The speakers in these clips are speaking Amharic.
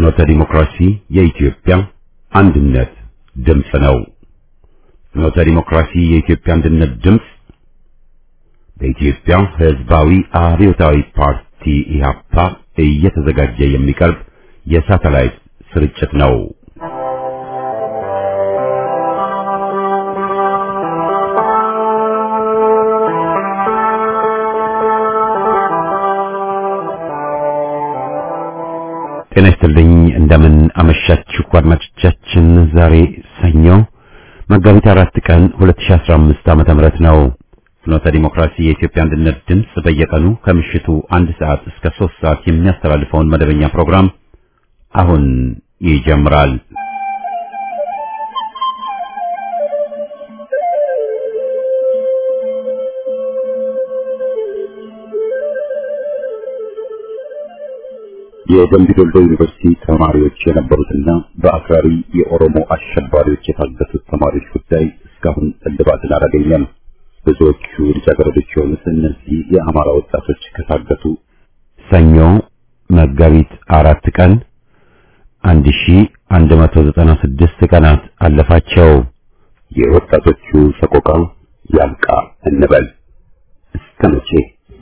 ፍኖተ ዲሞክራሲ የኢትዮጵያ አንድነት ድምጽ ነው። ፍኖተ ዲሞክራሲ የኢትዮጵያ አንድነት ድምጽ በኢትዮጵያ ሕዝባዊ አብዮታዊ ፓርቲ ኢህአፓ እየተዘጋጀ የሚቀርብ የሳተላይት ስርጭት ነው። ጤና ይስጥልኝ እንደምን አመሻችሁ አድማጮቻችን። ዛሬ ሰኞ መጋቢት 4 ቀን 2015 ዓ.ም ነው። ፍኖተ ዲሞክራሲ የኢትዮጵያ አንድነት ድምጽ በየቀኑ ከምሽቱ 1 ሰዓት እስከ 3 ሰዓት የሚያስተላልፈውን መደበኛ ፕሮግራም አሁን ይጀምራል። የደምቢ ዶሎ ዩኒቨርሲቲ ተማሪዎች የነበሩትና በአክራሪ የኦሮሞ አሸባሪዎች የታገቱት ተማሪዎች ጉዳይ እስካሁን እልባትን አላገኘም። ብዙዎቹ ልጃገረዶች የሆኑት እነዚህ የአማራ ወጣቶች ከታገቱ ሰኞ መጋቢት 4 ቀን 1196 ቀናት አለፋቸው። የወጣቶቹ ሰቆቃ ያልቃ እንበል እስከ መቼ?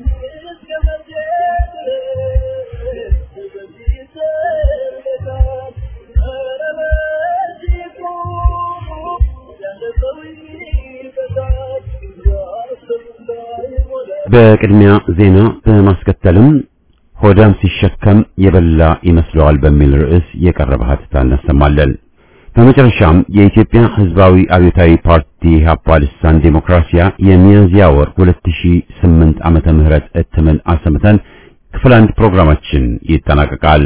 በቅድሚያ ዜና በማስከተልም ሆዳም ሲሸከም የበላ ይመስለዋል በሚል ርዕስ የቀረበ ሀተታ እናሰማለን። በመጨረሻም የኢትዮጵያ ሕዝባዊ አብዮታዊ ፓርቲ ኢህአፓ ልሳን ዲሞክራሲያ የሚያዝያ ወር 2008 ዓመተ ምህረት እትምን አሰምተን ክፍል 1 ፕሮግራማችን ይጠናቀቃል።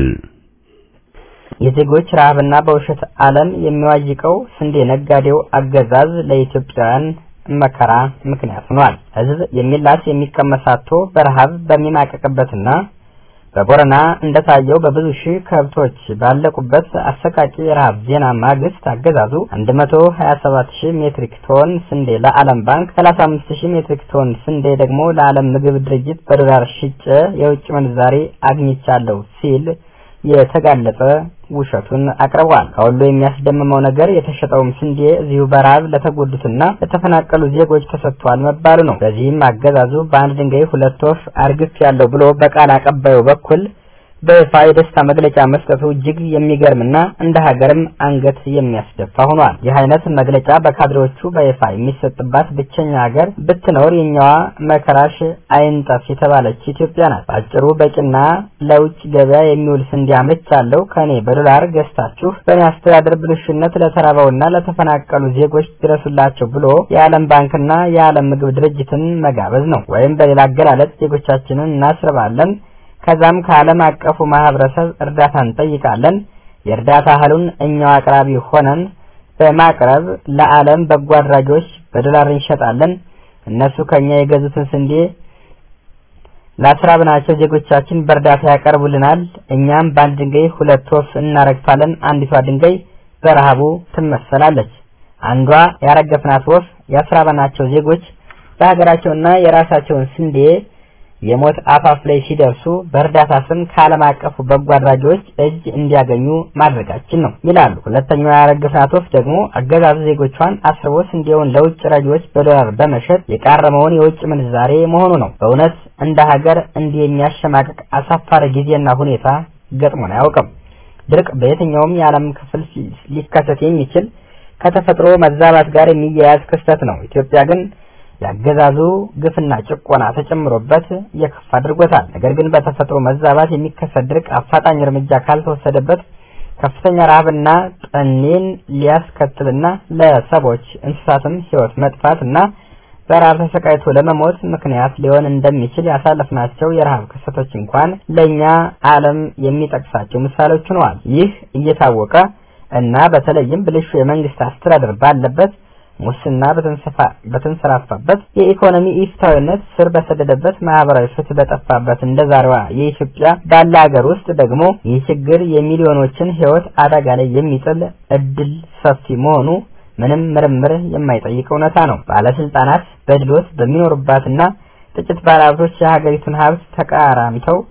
የዜጎች ረሃብና በውሸት ዓለም የሚዋጅቀው ስንዴ ነጋዴው አገዛዝ ለኢትዮጵያውያን መከራ ምክንያት ሆኗል። ህዝብ የሚላስ የሚቀመሳቶ በረሃብ በሚማቀቅበትና በቦረና እንደታየው በብዙ ሺህ ከብቶች ባለቁበት አሰቃቂ የረሃብ ዜና ማግስት አገዛዙ 127000 ሜትሪክ ቶን ስንዴ ለዓለም ባንክ 35000 ሜትሪክ ቶን ስንዴ ደግሞ ለዓለም ምግብ ድርጅት በዶላር ሽጬ የውጭ ምንዛሬ አግኝቻለሁ ሲል የተጋለጠ ውሸቱን አቅርቧል። ከሁሉ የሚያስደምመው ነገር የተሸጠውም ስንዴ እዚሁ በረሃብ ለተጎዱትና ለተፈናቀሉ ዜጎች ተሰጥቷል መባሉ ነው። በዚህም አገዛዙ በአንድ ድንጋይ ሁለት ወፍ አርግፌያለሁ ብሎ በቃል አቀባዩ በኩል በይፋ የደስታ መግለጫ መስጠቱ እጅግ የሚገርምና እንደ ሀገርም አንገት የሚያስደፋ ሆኗል። ይህ አይነት መግለጫ በካድሬዎቹ በይፋ የሚሰጥባት ብቸኛ ሀገር ብትኖር የኛዋ መከራሽ አይንጠፍ የተባለች ኢትዮጵያ ናት። ባጭሩ በቂና ለውጭ ገበያ የሚውል ስንዴ አምርቻለሁ፣ ከኔ በዶላር ገዝታችሁ በእኔ አስተዳደር ብልሽነት ለተራበውና ለተፈናቀሉ ዜጎች ድረሱላቸው ብሎ የዓለም ባንክና የዓለም ምግብ ድርጅትን መጋበዝ ነው። ወይም በሌላ አገላለጽ ዜጎቻችንን እናስርባለን፣ ከዛም ከዓለም አቀፉ ማህበረሰብ እርዳታን ጠይቃለን። የእርዳታ እህሉን እኛው አቅራቢ ሆነን በማቅረብ ለዓለም በጎ አድራጊዎች በዶላር እንሸጣለን። እነሱ ከኛ የገዙትን ስንዴ ላስራብናቸው ዜጎቻችን በእርዳታ ያቀርቡልናል። እኛም በአንድ ድንጋይ ሁለት ወፍ እናረግፋለን። አንዲቷ ድንጋይ በረሃቡ ትመሰላለች። አንዷ ያረገፍናት ወፍ ያስራበናቸው ዜጎች በሀገራቸውና የራሳቸውን ስንዴ የሞት አፋፍ ላይ ሲደርሱ በእርዳታ ስም ከዓለም አቀፉ በጎ አድራጊዎች እጅ እንዲያገኙ ማድረጋችን ነው ይላሉ። ሁለተኛው ያረገፍናት ወፍ ደግሞ አገዛዙ ዜጎቿን አስርቦ ስንዴውን ለውጭ ረጂዎች በዶላር በመሸጥ የቃረመውን የውጭ ምንዛሬ መሆኑ ነው። በእውነት እንደ ሀገር እንዲህ የሚያሸማቅቅ አሳፋሪ ጊዜና ሁኔታ ገጥሞን አያውቅም። ድርቅ በየትኛውም የዓለም ክፍል ሊከሰት የሚችል ከተፈጥሮ መዛባት ጋር የሚያያዝ ክስተት ነው። ኢትዮጵያ ግን ያገዛዙ ግፍና ጭቆና ተጨምሮበት የከፋ አድርጎታል። ነገር ግን በተፈጥሮ መዛባት የሚከሰት ድርቅ አፋጣኝ እርምጃ ካልተወሰደበት ከፍተኛ ረሃብና ጠኔን ሊያስከትልና ለሰዎች እንስሳትም ሕይወት መጥፋትና በረሃብ ተሰቃይቶ ለመሞት ምክንያት ሊሆን እንደሚችል ያሳለፍናቸው የረሃብ ክስተቶች እንኳን ለኛ ዓለም የሚጠቅሳቸው ምሳሌዎች ሆነዋል። ይህ እየታወቀ እና በተለይም ብልሹ የመንግስት አስተዳደር ባለበት ሙስና በተንሰራፋበት የኢኮኖሚ ኢፍትሐዊነት ስር በሰደደበት ማህበራዊ ፍትህ በጠፋበት እንደዛሬዋ የኢትዮጵያ ባለ ሀገር ውስጥ ደግሞ ይህ ችግር የሚሊዮኖችን ሕይወት አደጋ ላይ የሚጥል እድል ሰፊ መሆኑ ምንም ምርምር የማይጠይቅ እውነታ ነው። ባለስልጣናት በድሎት በሚኖርባትና ጥቂት ባለሀብቶች የሀገሪቱን ሀብት ተቃራምተው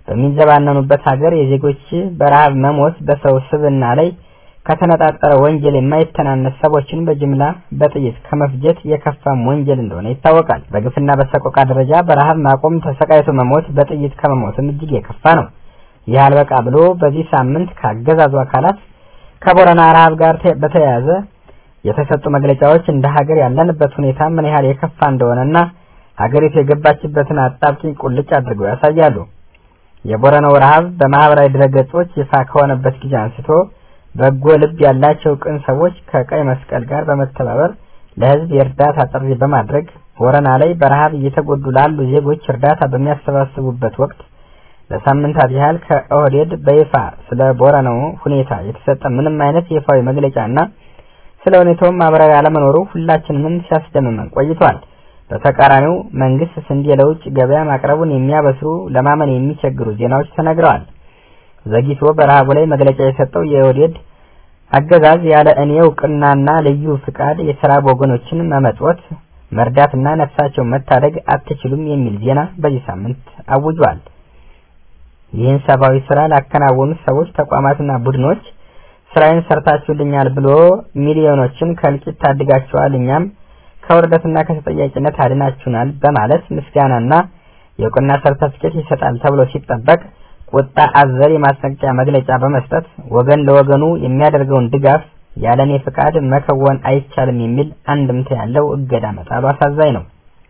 በሚንዘባነኑበት ሀገር የዜጎች በረሃብ መሞት በሰው ስብዕና ላይ ከተነጣጠረ ወንጀል የማይተናነስ ሰዎችን በጅምላ በጥይት ከመፍጀት የከፋም ወንጀል እንደሆነ ይታወቃል። በግፍና በሰቆቃ ደረጃ በረሃብ ማቆም ተሰቃይቶ መሞት በጥይት ከመሞትም እጅግ የከፋ ነው። ይህ አልበቃ ብሎ በዚህ ሳምንት ከአገዛዙ አካላት ከቦረና ረሃብ ጋር በተያያዘ የተሰጡ መግለጫዎች እንደ ሀገር ያለንበት ሁኔታ ምን ያህል የከፋ እንደሆነና ሀገሪቱ የገባችበትን አጣብቂኝ ቁልጭ አድርገው ያሳያሉ። የቦረናው ረሃብ በማህበራዊ ድረገጾች ይፋ ከሆነበት ጊዜ አንስቶ በጎ ልብ ያላቸው ቅን ሰዎች ከቀይ መስቀል ጋር በመተባበር ለህዝብ የእርዳታ ጥሪ በማድረግ ቦረና ላይ በረሃብ እየተጎዱ ላሉ ዜጎች እርዳታ በሚያሰባስቡበት ወቅት ለሳምንታት ያህል ከኦህዴድ በይፋ ስለ ቦረናው ሁኔታ የተሰጠ ምንም አይነት ይፋዊ መግለጫና ስለ ሁኔታው ማብራሪያ አለመኖሩ ሁላችንንም ሲያስደምመን ቆይቷል። በተቃራኒው መንግስት ስንዴ ለውጭ ገበያ ማቅረቡን የሚያበስሩ ለማመን የሚቸግሩ ዜናዎች ተነግረዋል። ዘግይቶ በረሃቡ ላይ መግለጫ የሰጠው የኦህዴድ አገዛዝ ያለ እኔ እውቅናና ልዩ ፍቃድ የተራቡ ወገኖችን መመጽወት፣ መርዳትና ነፍሳቸውን መታደግ አትችሉም የሚል ዜና በዚህ ሳምንት አውጇል። ይህን ሰብአዊ ስራ ላከናወኑ ሰዎች፣ ተቋማትና ቡድኖች ስራዬን ሰርታችሁልኛል ብሎ ሚሊዮኖችን ከእልቂት ታድጋችኋል፣ እኛም ከውርደትና ከተጠያቂነት አድናችሁናል በማለት ምስጋናና የእውቅና ሰርተፍኬት ይሰጣል ተብሎ ሲጠበቅ ቁጣ አዘል የማስጠንቀቂያ መግለጫ በመስጠት ወገን ለወገኑ የሚያደርገውን ድጋፍ ያለኔ ፍቃድ መከወን አይቻልም የሚል አንድምታ ያለው እገዳ መጣሉ አሳዛኝ ነው።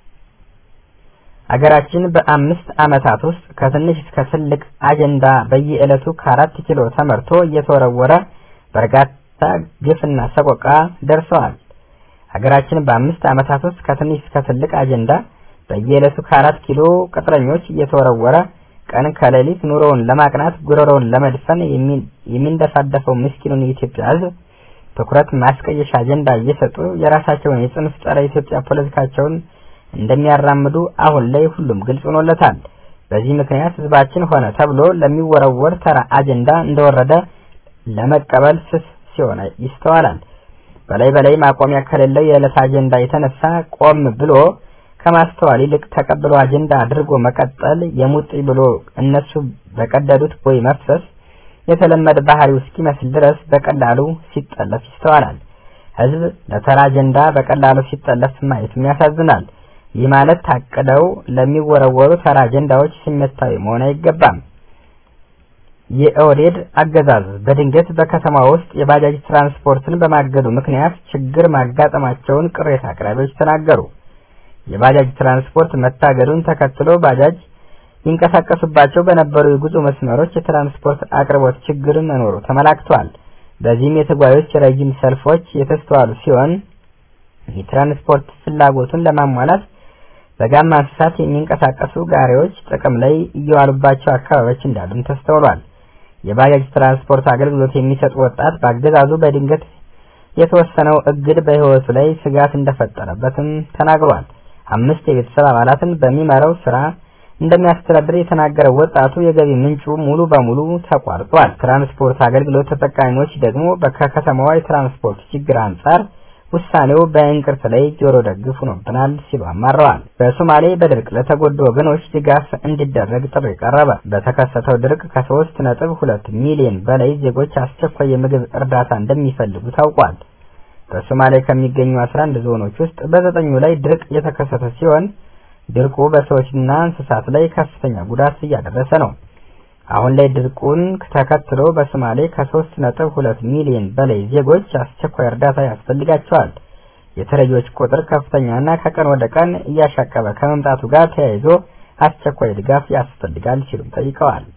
አገራችን በ5 ዓመታት ውስጥ ከትንሽ እስከ ትልቅ አጀንዳ በየዕለቱ ከ4 ኪሎ ተመርቶ እየተወረወረ በርካታ ግፍና ሰቆቃ ደርሰዋል። ሀገራችን በ5 ዓመታት ውስጥ ከትንሽ እስከ ትልቅ አጀንዳ በየዕለቱ ከ4 ኪሎ ቅጥረኞች እየተወረወረ ቀን ከሌሊት ኑሮውን ለማቅናት ጉሮሮውን ለመድፈን የሚንደፋደፈው ምስኪኑን የኢትዮጵያ ሕዝብ ትኩረት ማስቀየሻ አጀንዳ እየሰጡ የራሳቸውን የጽንፍ ጸረ ኢትዮጵያ ፖለቲካቸውን እንደሚያራምዱ አሁን ላይ ሁሉም ግልጽ ሆኖለታል። በዚህ ምክንያት ሕዝባችን ሆነ ተብሎ ለሚወረወር ተራ አጀንዳ እንደወረደ ለመቀበል ስስ ሲሆን ይስተዋላል። በላይ ማቆሚያ ከሌለው የዕለት አጀንዳ የተነሳ ቆም ብሎ ከማስተዋል ይልቅ ተቀብሎ አጀንዳ አድርጎ መቀጠል የሙጥ ብሎ እነሱ በቀደዱት ቦይ መፍሰስ የተለመደ ባህሪው እስኪመስል ድረስ በቀላሉ ሲጠለፍ ይስተዋላል። ሕዝብ ለተራ አጀንዳ በቀላሉ ሲጠለፍ ማየትም ያሳዝናል። ይህ ማለት ታቅደው ለሚወረወሩ ተራ አጀንዳዎች ስሜታዊ መሆን አይገባም። የኦህዴድ አገዛዝ በድንገት በከተማ ውስጥ የባጃጅ ትራንስፖርትን በማገዱ ምክንያት ችግር ማጋጠማቸውን ቅሬታ አቅራቢዎች ተናገሩ። የባጃጅ ትራንስፖርት መታገዱን ተከትሎ ባጃጅ ይንቀሳቀሱባቸው በነበሩ የጉዞ መስመሮች የትራንስፖርት አቅርቦት ችግር መኖሩ ተመላክቷል። በዚህም የተጓዦች ረጅም ሰልፎች የተስተዋሉ ሲሆን የትራንስፖርት ፍላጎቱን ለማሟላት በጋማ እንስሳት የሚንቀሳቀሱ ጋሪዎች ጥቅም ላይ እየዋሉባቸው አካባቢዎች እንዳሉም ተስተውሏል። የባጃጅ ትራንስፖርት አገልግሎት የሚሰጥ ወጣት በአገዛዙ በድንገት የተወሰነው እግድ በሕይወቱ ላይ ስጋት እንደፈጠረበትም ተናግሯል። 5 የቤተሰብ አባላትን በሚመራው ስራ እንደሚያስተዳድር የተናገረው ወጣቱ የገቢ ምንጩ ሙሉ በሙሉ ተቋርጧል። ትራንስፖርት አገልግሎት ተጠቃሚዎች ደግሞ ከከተማዋ የትራንስፖርት ችግር አንጻር ውሳኔው በእንቅርት ላይ ጆሮ ደግፍ ሆኖብናል ሲሉ አማረዋል። በሶማሌ በድርቅ ለተጎዱ ወገኖች ድጋፍ እንዲደረግ ጥሪ ቀረበ። በተከሰተው ድርቅ ከ3.2 ሚሊዮን በላይ ዜጎች አስቸኳይ የምግብ እርዳታ እንደሚፈልጉ ታውቋል። በሶማሌ ከሚገኙ 11 ዞኖች ውስጥ በ9ኙ ላይ ድርቅ የተከሰተ ሲሆን ድርቁ በሰዎችና እንስሳት ላይ ከፍተኛ ጉዳት እያደረሰ ነው። አሁን ላይ ድርቁን ተከትሎ በሶማሌ ከ3.2 ሚሊዮን በላይ ዜጎች አስቸኳይ እርዳታ ያስፈልጋቸዋል። የተረጂዎች ቁጥር ከፍተኛና ከቀን ወደ ቀን እያሻቀበ ከመምጣቱ ጋር ተያይዞ አስቸኳይ ድጋፍ ያስፈልጋል ሲሉም ጠይቀዋል።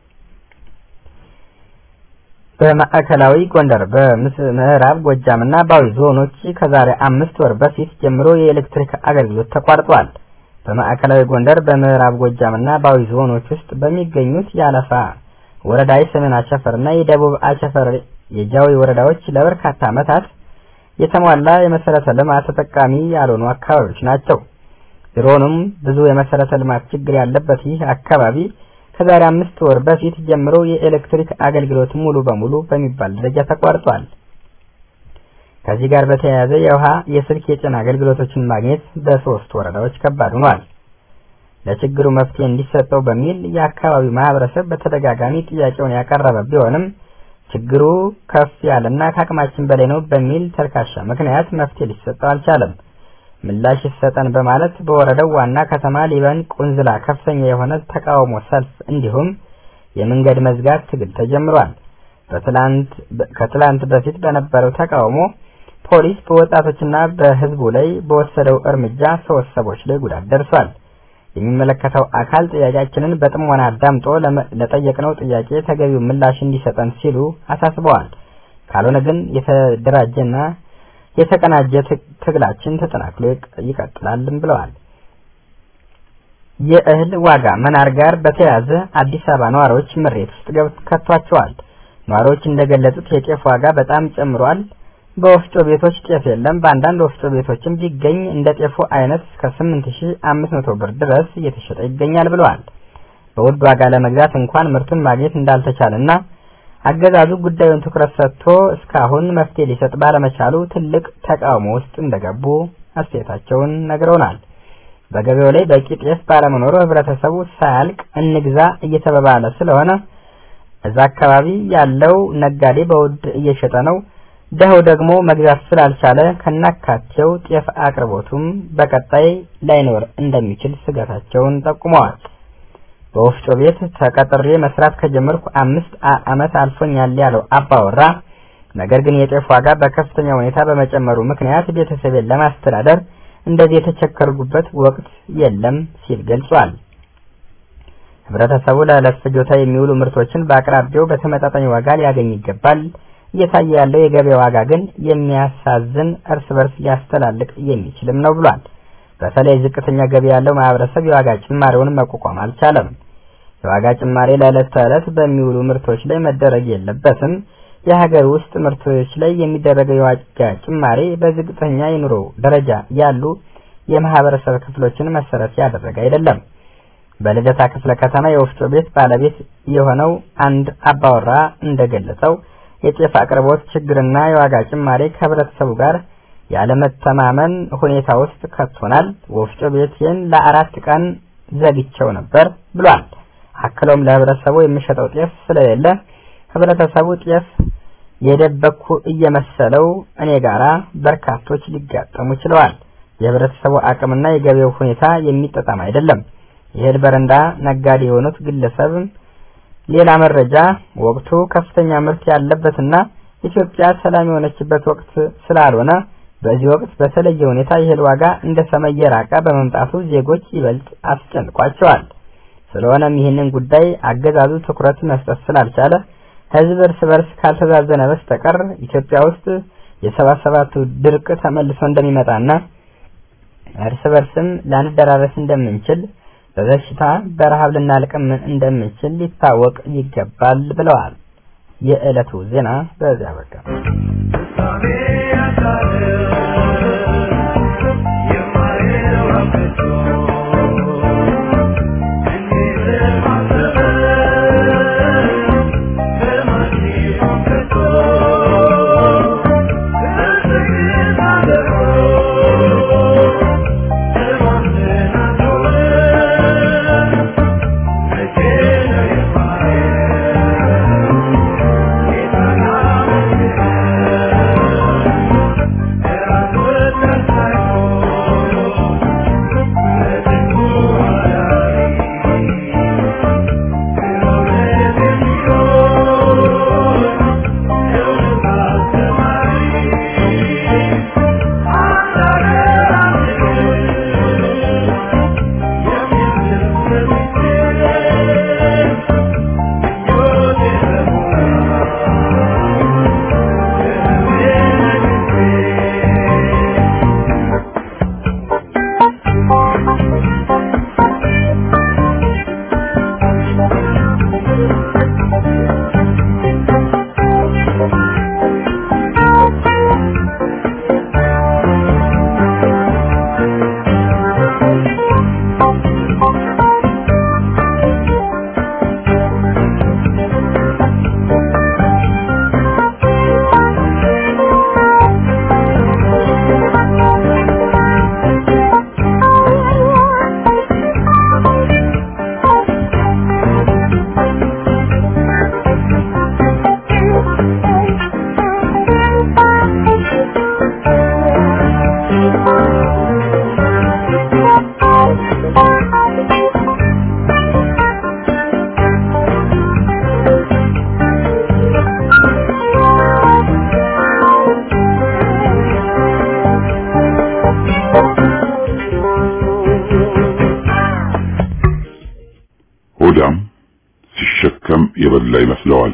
በማዕከላዊ ጎንደር በምዕራብ ጎጃምና ባዊ ዞኖች ከዛሬ 5 ወር በፊት ጀምሮ የኤሌክትሪክ አገልግሎት ተቋርጧል። በማዕከላዊ ጎንደር በምዕራብ ጎጃምና ባዊ ዞኖች ውስጥ በሚገኙት የአለፋ ወረዳ የሰሜን አቸፈርና የደቡብ አቸፈር የጃዊ ወረዳዎች ለበርካታ ዓመታት የተሟላ የመሰረተ ልማት ተጠቃሚ ያልሆኑ አካባቢዎች ናቸው። ድሮንም ብዙ የመሰረተ ልማት ችግር ያለበት ይህ አካባቢ ከዛሬ 5 ወር በፊት ጀምሮ የኤሌክትሪክ አገልግሎት ሙሉ በሙሉ በሚባል ደረጃ ተቋርጧል። ከዚህ ጋር በተያያዘ የውሃ፣ የስልክ፣ የጤና አገልግሎቶችን ማግኘት በ3 ወረዳዎች ከባድ ሆኗል። ለችግሩ መፍትሄ እንዲሰጠው በሚል የአካባቢው ማህበረሰብ በተደጋጋሚ ጥያቄውን ያቀረበ ቢሆንም ችግሩ ከፍ ያለና ከአቅማችን በላይ ነው በሚል ተልካሻ ምክንያት መፍትሄ ሊሰጠው አልቻለም። ምላሽ ይሰጠን በማለት በወረዳው ዋና ከተማ ሊበን ቁንዝላ ከፍተኛ የሆነ ተቃውሞ ሰልፍ እንዲሁም የመንገድ መዝጋት ትግል ተጀምሯል። ከትላንት በፊት በነበረው ተቃውሞ ፖሊስ በወጣቶችና በህዝቡ ላይ በወሰደው እርምጃ 3 ሰዎች ላይ ጉዳት ደርሷል። የሚመለከተው አካል ጥያቄያችንን በጥሞና አዳምጦ ለጠየቅነው ጥያቄ ተገቢው ምላሽ እንዲሰጠን ሲሉ አሳስበዋል። ካልሆነ ግን የተደራጀና የተቀናጀ ትግላችን ተጠናክሮ ይቀጥላልም ብለዋል። የእህል ዋጋ መናር ጋር በተያያዘ አዲስ አበባ ነዋሪዎች ምሬት ውስጥ ከቷቸዋል። ነዋሪዎች እንደገለጹት የጤፍ ዋጋ በጣም ጨምሯል። በወፍጮ ቤቶች ጤፍ የለም። በአንዳንድ ወፍጮ ቤቶችም ቢገኝ እንደ ጤፉ አይነት እስከ 8500 ብር ድረስ እየተሸጠ ይገኛል ብለዋል። በውድ ዋጋ ለመግዛት እንኳን ምርቱን ማግኘት እንዳልተቻለና አገዛዙ ጉዳዩን ትኩረት ሰጥቶ እስካሁን መፍትሄ ሊሰጥ ባለመቻሉ ትልቅ ተቃውሞ ውስጥ እንደገቡ አስተያየታቸውን ነግረውናል። በገበያው ላይ በቂ ጤፍ ባለመኖሩ ህብረተሰቡ ሳያልቅ እንግዛ እየተባባለ ስለሆነ እዛ አካባቢ ያለው ነጋዴ በውድ እየሸጠ ነው። ደህው ደግሞ መግዛት ስላልቻለ ከናካቴው ጤፍ አቅርቦቱም በቀጣይ ላይኖር እንደሚችል ስጋታቸውን ጠቁመዋል። በወፍጮ ቤት ተቀጥሬ መስራት ከጀመርኩ 5 ዓመት አልፎኛል ያለው አባወራ ነገር ግን የጤፍ ዋጋ በከፍተኛ ሁኔታ በመጨመሩ ምክንያት ቤተሰቤን ለማስተዳደር እንደዚህ የተቸገርኩበት ወቅት የለም ሲል ገልጿል። ህብረተሰቡ ለዕለት ፍጆታ የሚውሉ ምርቶችን በአቅራቢያው በተመጣጣኝ ዋጋ ሊያገኝ ይገባል። እየታየ ያለው የገበያ ዋጋ ግን የሚያሳዝን እርስ በርስ ሊያስተላልቅ የሚችልም ነው ብሏል። በተለይ ዝቅተኛ ገቢ ያለው ማህበረሰብ የዋጋ ጭማሪውን መቋቋም አልቻለም። የዋጋ ጭማሪ ለዕለት ተዕለት በሚውሉ ምርቶች ላይ መደረግ የለበትም። የሀገር ውስጥ ምርቶች ላይ የሚደረገው የዋጋ ጭማሪ በዝቅተኛ የኑሮ ደረጃ ያሉ የማህበረሰብ ክፍሎችን መሰረት ያደረገ አይደለም። በልደታ ክፍለ ከተማ የወፍጮ ቤት ባለቤት የሆነው አንድ አባወራ እንደገለጸው የጤፍ አቅርቦት ችግርና የዋጋ ጭማሪ ከህብረተሰቡ ጋር ያለመተማመን ሁኔታ ውስጥ ከቶናል። ወፍጮ ቤቴን ለ4 ቀን ዘግቼው ነበር ብሏል። አክሎም ለህብረተሰቡ የሚሸጠው ጤፍ ስለሌለ ህብረተሰቡ ጤፍ የደበኩ እየመሰለው እኔ ጋራ በርካቶች ሊጋጠሙ ችለዋል። የህብረተሰቡ አቅምና የገበያው ሁኔታ የሚጣጣም አይደለም። የእህል በረንዳ ነጋዴ የሆኑት ግለሰብ ሌላ መረጃ ወቅቱ ከፍተኛ ምርት ያለበትና ኢትዮጵያ ሰላም የሆነችበት ወቅት ስላልሆነ በዚህ ወቅት በተለየ ሁኔታ የእህል ዋጋ እንደ ሰማይ የራቀ በመምጣቱ ዜጎች ይበልጥ አስጨንቋቸዋል። ስለሆነም ይህንን ጉዳይ አገዛዙ ትኩረት መስጠት ስላልቻለ ህዝብ እርስ በርስ ካልተዛዘነ በስተቀር ኢትዮጵያ ውስጥ የ77ቱ ድርቅ ተመልሶ እንደሚመጣና እርስ በርስም ላንደራረስ እንደምንችል በበሽታ በረሃብ ልናልቅም እንደምንችል ሊታወቅ ይገባል ብለዋል። የዕለቱ ዜና በዚያ በቃ። ሲሸከም የበላ ይመስለዋል።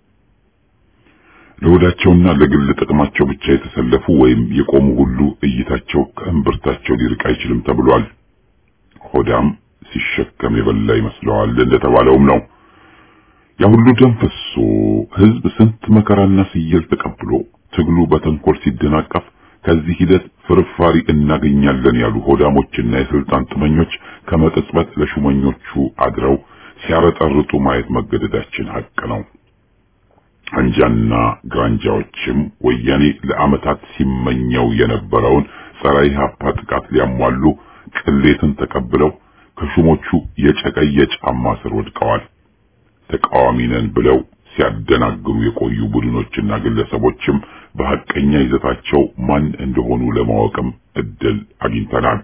ለወዳቸውና ለግል ጥቅማቸው ብቻ የተሰለፉ ወይም የቆሙ ሁሉ እይታቸው ከእምብርታቸው ሊርቅ አይችልም ተብሏል። ሆዳም ሲሸከም የበላ ይመስለዋል እንደተባለውም ነው። ያ ሁሉ ደም ፈሶ ህዝብ ስንት መከራና ሲየል ተቀብሎ ትግሉ በተንኮል ሲደናቀፍ ከዚህ ሂደት ፍርፋሪ እናገኛለን ያሉ ሆዳሞችና የስልጣን ጥመኞች ከመቅጽበት ለሹመኞቹ አድረው ሲያረጠርጡ ማየት መገደዳችን ሀቅ ነው። አንጃና ግራንጃዎችም ወያኔ ለዓመታት ሲመኘው የነበረውን ጸረ ኢህአፓ ጥቃት ሊያሟሉ ቅሌትን ተቀብለው ከሹሞቹ የጨቀየ ጫማ ስር ወድቀዋል። ተቃዋሚ ነን ብለው ሲያደናግሩ የቆዩ ቡድኖችና ግለሰቦችም በሐቀኛ ይዘታቸው ማን እንደሆኑ ለማወቅም እድል አግኝተናል።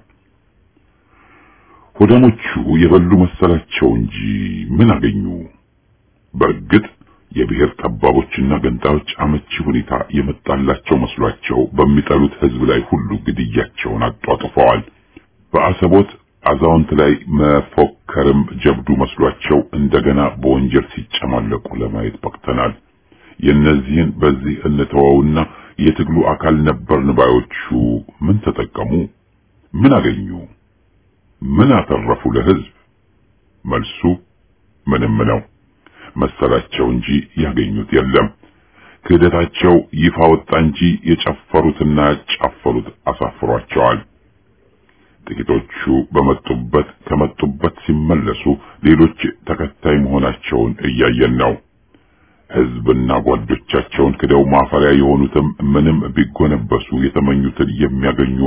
ሆዳሞቹ የበሉ መሰላቸው እንጂ ምን አገኙ? በእርግጥ የብሔር ጠባቦችና ገንጣዮች አመቺ ሁኔታ የመጣላቸው መስሏቸው በሚጠሉት ህዝብ ላይ ሁሉ ግድያቸውን አጧጥፈዋል። በአሰቦት አዛውንት ላይ መፎከርም ጀብዱ መስሏቸው እንደገና በወንጀል ሲጨማለቁ ለማየት በቅተናል። የነዚህን በዚህ እንተወውና የትግሉ አካል ነበርን ባዮቹ ምን ተጠቀሙ? ምን አገኙ? ምን አተረፉ ለህዝብ? መልሱ ምንም ነው መሰላቸው እንጂ ያገኙት የለም። ክህደታቸው ይፋ ወጣ እንጂ የጨፈሩትና ያጫፈሩት አሳፍሯቸዋል። ጥቂቶቹ ከመጡበት ሲመለሱ ሌሎች ተከታይ መሆናቸውን እያየን ነው። ህዝብና ጓዶቻቸውን ክደው ማፈሪያ የሆኑትም ምንም ቢጎነበሱ የተመኙትን የሚያገኙ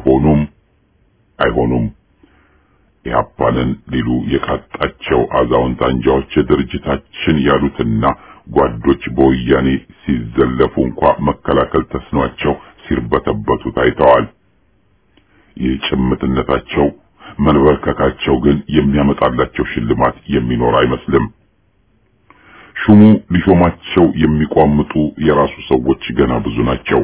አይሆኑም። ኢህአፓንን ሊሉ የቃጣቸው አዛውንት አንጃዎች ድርጅታችን ያሉትና ጓዶች በወያኔ ሲዘለፉ እንኳን መከላከል ተስኗቸው ሲርበተበቱ ታይተዋል። የጭምትነታቸው መንበርከካቸው ግን የሚያመጣላቸው ሽልማት የሚኖር አይመስልም። ሹሙ ሊሾማቸው የሚቋምጡ የራሱ ሰዎች ገና ብዙ ናቸው።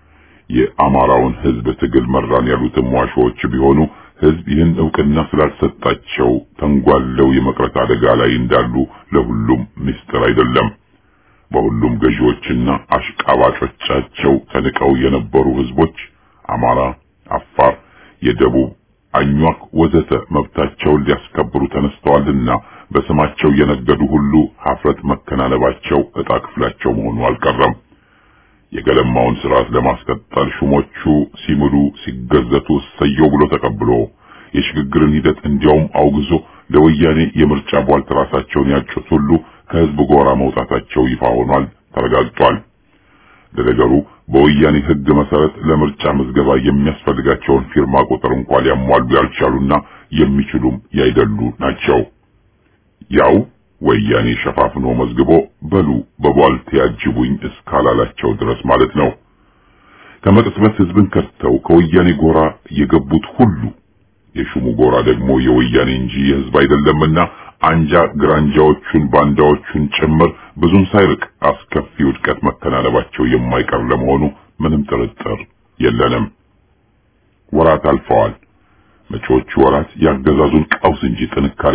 የአማራውን ህዝብ ትግል መራን ያሉትም ዋሾዎች ቢሆኑ ህዝብ ይህን ዕውቅና ስላልሰጣቸው ተንጓለው የመቅረት አደጋ ላይ እንዳሉ ለሁሉም ምስጢር አይደለም። በሁሉም ገዢዎችና አሽቃባጮቻቸው ተንቀው የነበሩ ህዝቦች አማራ፣ አፋር፣ የደቡብ፣ አኟክ ወዘተ መብታቸውን ሊያስከብሩ ተነስተዋልና በስማቸው የነገዱ ሁሉ ሀፍረት መከናነባቸው ዕጣ ክፍላቸው መሆኑ አልቀረም። የገለማውን ስርዓት ለማስቀጠል ሹሞቹ ሲምሉ ሲገዘቱ ሰየው ብሎ ተቀብሎ የሽግግርን ሂደት እንዲያውም አውግዞ ለወያኔ የምርጫ ቧልት ራሳቸውን ያጩት ሁሉ ከህዝብ ጎራ መውጣታቸው ይፋ ሆኗል፣ ተረጋግጧል። ለነገሩ በወያኔ ህግ መሰረት ለምርጫ ምዝገባ የሚያስፈልጋቸውን ፊርማ ቁጥር እንኳን ሊያሟሉ ያልቻሉና የሚችሉም ያይደሉ ናቸው። ያው ወያኔ ሸፋፍኖ መዝግቦ በሉ በቧልት ያጅቡኝ እስካላላቸው ድረስ ማለት ነው። ከመቅጽበት ህዝብን ከርተው ከወያኔ ጎራ የገቡት ሁሉ የሹሙ ጎራ ደግሞ የወያኔ እንጂ የህዝብ አይደለምና አንጃ ግራንጃዎቹን ባንዳዎቹን ጭምር ብዙም ሳይርቅ አስከፊ ውድቀት መከናነባቸው የማይቀር ለመሆኑ ምንም ጥርጥር የለንም። ወራት አልፈዋል። መጪዎቹ ወራት ያገዛዙን ቀውስ እንጂ ጥንካሬ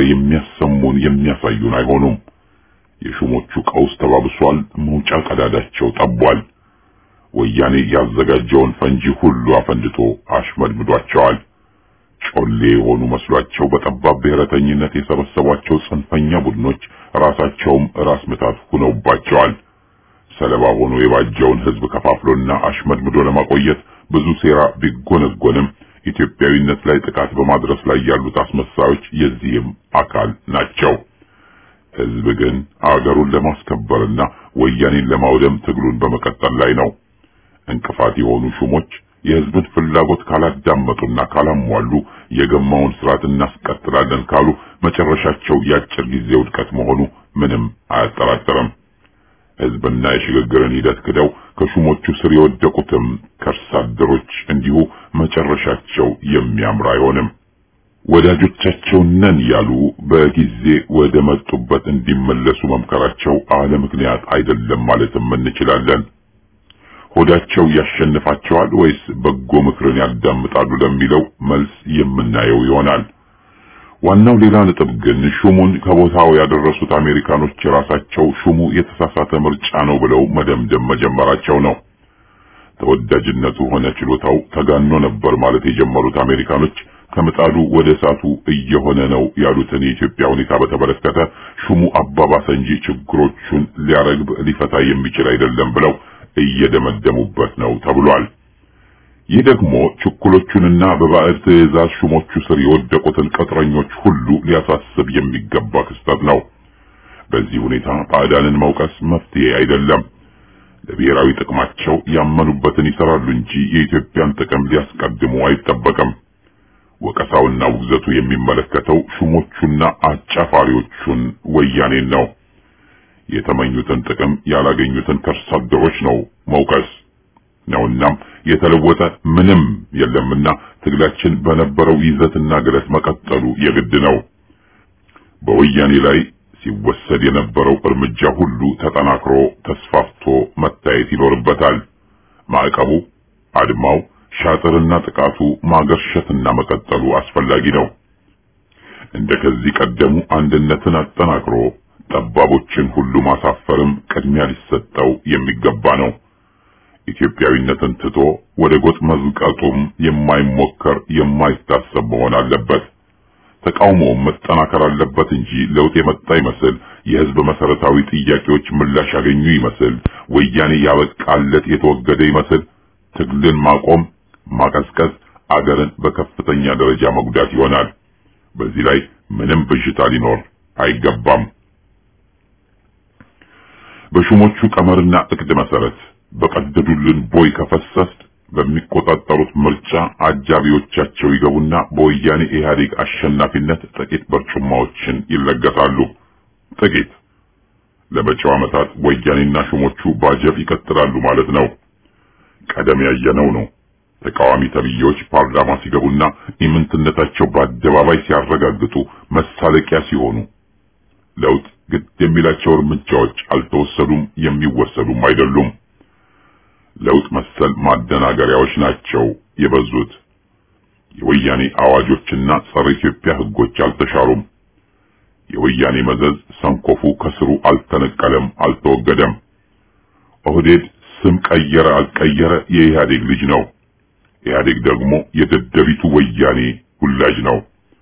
የሚያሳዩን አይሆኑም። የሹሞቹ ቀውስ ተባብሷል፣ መውጫ ቀዳዳቸው ጠቧል። ወያኔ ያዘጋጀውን ፈንጂ ሁሉ አፈንድቶ አሽመድምዷቸዋል። ጮሌ የሆኑ መስሏቸው በጠባብ ብሔረተኝነት የሰበሰቧቸው ጽንፈኛ ቡድኖች ራሳቸውም ራስ ምታት ሆነውባቸዋል። ሰለባ ሆኖ የባጀውን ህዝብ ከፋፍሎና አሽመድምዶ ለማቆየት ብዙ ሴራ ቢጎነጎንም ኢትዮጵያዊነት ላይ ጥቃት በማድረስ ላይ ያሉት አስመሳዮች የዚህም አካል ናቸው። ህዝብ ግን አገሩን ለማስከበርና ወያኔን ለማውደም ትግሉን በመቀጠል ላይ ነው። እንቅፋት የሆኑ ሹሞች የህዝብን ፍላጎት ካላዳመጡና ካላሟሉ የገማውን ስርዓት እናስቀጥላለን ካሉ መጨረሻቸው ያጭር ጊዜ ውድቀት መሆኑ ምንም አያጠራጥርም። ህዝብና የሽግግርን ሂደት ክደው ከሹሞቹ ስር የወደቁትም ከርሳ አደሮች እንዲሁ መጨረሻቸው የሚያምር አይሆንም። ወዳጆቻቸው ነን ያሉ በጊዜ ወደ መጡበት እንዲመለሱ መምከራቸው አለ ምክንያት አይደለም ማለትም እንችላለን። ሆዳቸው ያሸንፋቸዋል ወይስ በጎ ምክርን ያዳምጣሉ ለሚለው መልስ የምናየው ይሆናል። ዋናው ሌላ ነጥብ ግን ሹሙን ከቦታው ያደረሱት አሜሪካኖች ራሳቸው ሹሙ የተሳሳተ ምርጫ ነው ብለው መደምደም መጀመራቸው ነው። ተወዳጅነቱ ሆነ ችሎታው ተጋኖ ነበር ማለት የጀመሩት አሜሪካኖች ከምጣዱ ወደ እሳቱ እየሆነ ነው ያሉትን የኢትዮጵያ ሁኔታ በተመለከተ ሹሙ አባባሰ እንጂ ችግሮቹን ሊያረግብ ሊፈታ የሚችል አይደለም ብለው እየደመደሙበት ነው ተብሏል። ይህ ደግሞ ችኩሎቹንና በባዕድ ትዕዛዝ ሹሞቹ ስር የወደቁትን ቅጥረኞች ሁሉ ሊያሳስብ የሚገባ ክስተት ነው። በዚህ ሁኔታ ባዕዳንን መውቀስ መፍትሄ አይደለም። ለብሔራዊ ጥቅማቸው ያመኑበትን ይሰራሉ እንጂ የኢትዮጵያን ጥቅም ሊያስቀድሙ አይጠበቅም። ወቀሳውና ውግዘቱ የሚመለከተው ሹሞቹና አጫፋሪዎቹን ወያኔን ነው። የተመኙትን ጥቅም ያላገኙትን ከርሳ አደሮች ነው መውቀስ ነውና የተለወጠ ምንም የለምና ትግላችን በነበረው ይዘትና ግለት መቀጠሉ የግድ ነው። በወያኔ ላይ ሲወሰድ የነበረው እርምጃ ሁሉ ተጠናክሮ ተስፋፍቶ መታየት ይኖርበታል። ማዕቀቡ፣ አድማው፣ ሻጥርና ጥቃቱ ማገርሸትና መቀጠሉ አስፈላጊ ነው። እንደከዚህ ቀደሙ አንድነትን አጠናክሮ ጠባቦችን ሁሉ ማሳፈርም ቅድሚያ ሊሰጠው የሚገባ ነው። ኢትዮጵያዊነትን ትቶ ወደ ጎጥ መዝቀጡም የማይሞከር የማይታሰብ መሆን አለበት። ተቃውሞው መጠናከር አለበት እንጂ ለውጥ የመጣ ይመስል የህዝብ መሰረታዊ ጥያቄዎች ምላሽ ያገኙ ይመስል ወያኔ ያበቃለት የተወገደ ይመስል ትግልን ማቆም ማቀዝቀዝ አገርን በከፍተኛ ደረጃ መጉዳት ይሆናል። በዚህ ላይ ምንም ብዥታ ሊኖር አይገባም። በሹሞቹ ቀመርና እቅድ መሰረት በቀደዱልን ቦይ ከፈሰስ በሚቆጣጠሩት ምርጫ አጃቢዎቻቸው ይገቡና በወያኔ ኢህአዴግ አሸናፊነት ጥቂት በርጩማዎችን ይለገሳሉ። ጥቂት ለመጪው ዓመታት ወያኔና ሹሞቹ ባጀብ ይቀጥላሉ ማለት ነው። ቀደም ያየነው ነው። ተቃዋሚ ተብዬዎች ፓርላማ ሲገቡና ኢምንትነታቸው በአደባባይ ሲያረጋግጡ መሳለቂያ ሲሆኑ ለውጥ ግድ የሚላቸው እርምጃዎች አልተወሰዱም፣ የሚወሰዱም አይደሉም። ለውጥ መሰል ማደናገሪያዎች ናቸው የበዙት። የወያኔ አዋጆችና ጸረ ኢትዮጵያ ህጎች አልተሻሩም። የወያኔ መዘዝ ሰንኮፉ ከስሩ አልተነቀለም፣ አልተወገደም። ኦህዴድ ስም ቀየረ አልቀየረ የኢህአዴግ ልጅ ነው። ኢህአዴግ ደግሞ የደደቢቱ ወያኔ ሁላጅ ነው።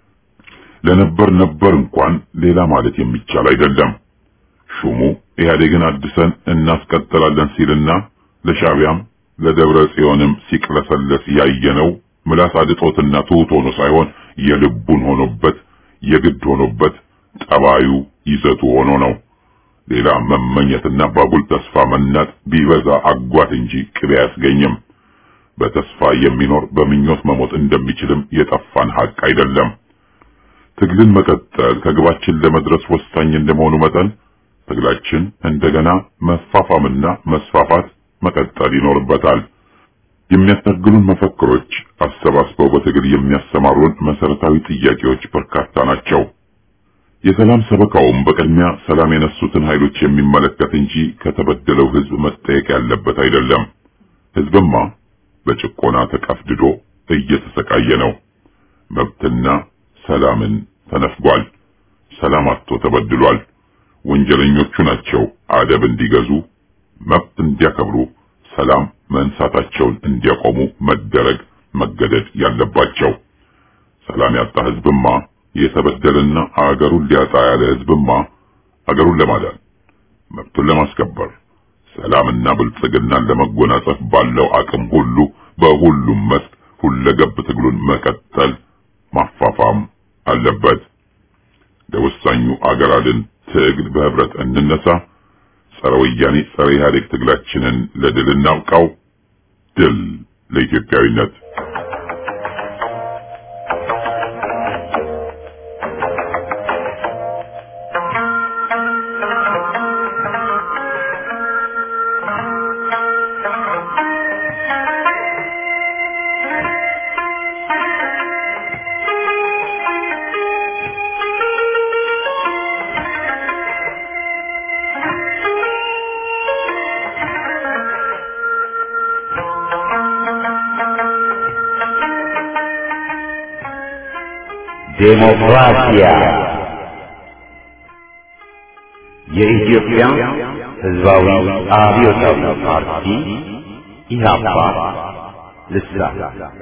ነበር እንኳን ሌላ ማለት የሚቻል አይደለም። ሹሙ ኢህአዴግን አድሰን እናስቀጥላለን ሲልና ለሻቢያም ለደብረ ጽዮንም ሲቅለሰለስ ያየነው ምላስ አድጦትና ትውት ሆኖ ሳይሆን የልቡን ሆኖበት የግድ ሆኖበት ጠባዩ ይዘቱ ሆኖ ነው። ሌላ መመኘትና ባጉል ተስፋ መናጥ ቢበዛ አጓት እንጂ ቅቤ አያስገኝም። በተስፋ የሚኖር በምኞት መሞት እንደሚችልም የጠፋን ሀቅ አይደለም። ትግልን መቀጠል ከግባችን ለመድረስ ወሳኝ እንደመሆኑ መጠን ትግላችን እንደገና መፋፋምና መስፋፋት መቀጠል ይኖርበታል። የሚያስታግሉን መፈክሮች አሰባስበው በትግል የሚያሰማሩን መሰረታዊ ጥያቄዎች በርካታ ናቸው። የሰላም ሰበካውም በቅድሚያ ሰላም የነሱትን ኃይሎች የሚመለከት እንጂ ከተበደለው ህዝብ መጠየቅ ያለበት አይደለም። ህዝብማ በጭቆና ተቀፍድዶ እየተሰቃየ ነው። መብትና ሰላምን ተነፍጓል። ሰላም አጥቶ ተበድሏል። ወንጀለኞቹ ናቸው አደብ እንዲገዙ መብት እንዲያከብሩ ሰላም መንሳታቸውን እንዲያቆሙ መደረግ መገደድ ያለባቸው። ሰላም ያጣ ህዝብማ የተበደለና አገሩን ሊያጣ ያለ ህዝብማ አገሩን ለማዳን መብቱን ለማስከበር ሰላምና ብልጽግናን ለመጎናጸፍ ባለው አቅም ሁሉ በሁሉም መስክ ሁለገብ ትግሉን መቀጠል ማፋፋም አለበት። ለወሳኙ አገር አድን ትግል በህብረት እንነሳ። ጸረ ወያኔ ጸረ ኢህአዴግ ትግላችንን ለድል እናብቃው። ድል ለኢትዮጵያዊነት። ዴሞክራሲያ የኢትዮጵያ ሕዝባዊ አብዮታዊ ፓርቲ ኢህአፓ ልሳን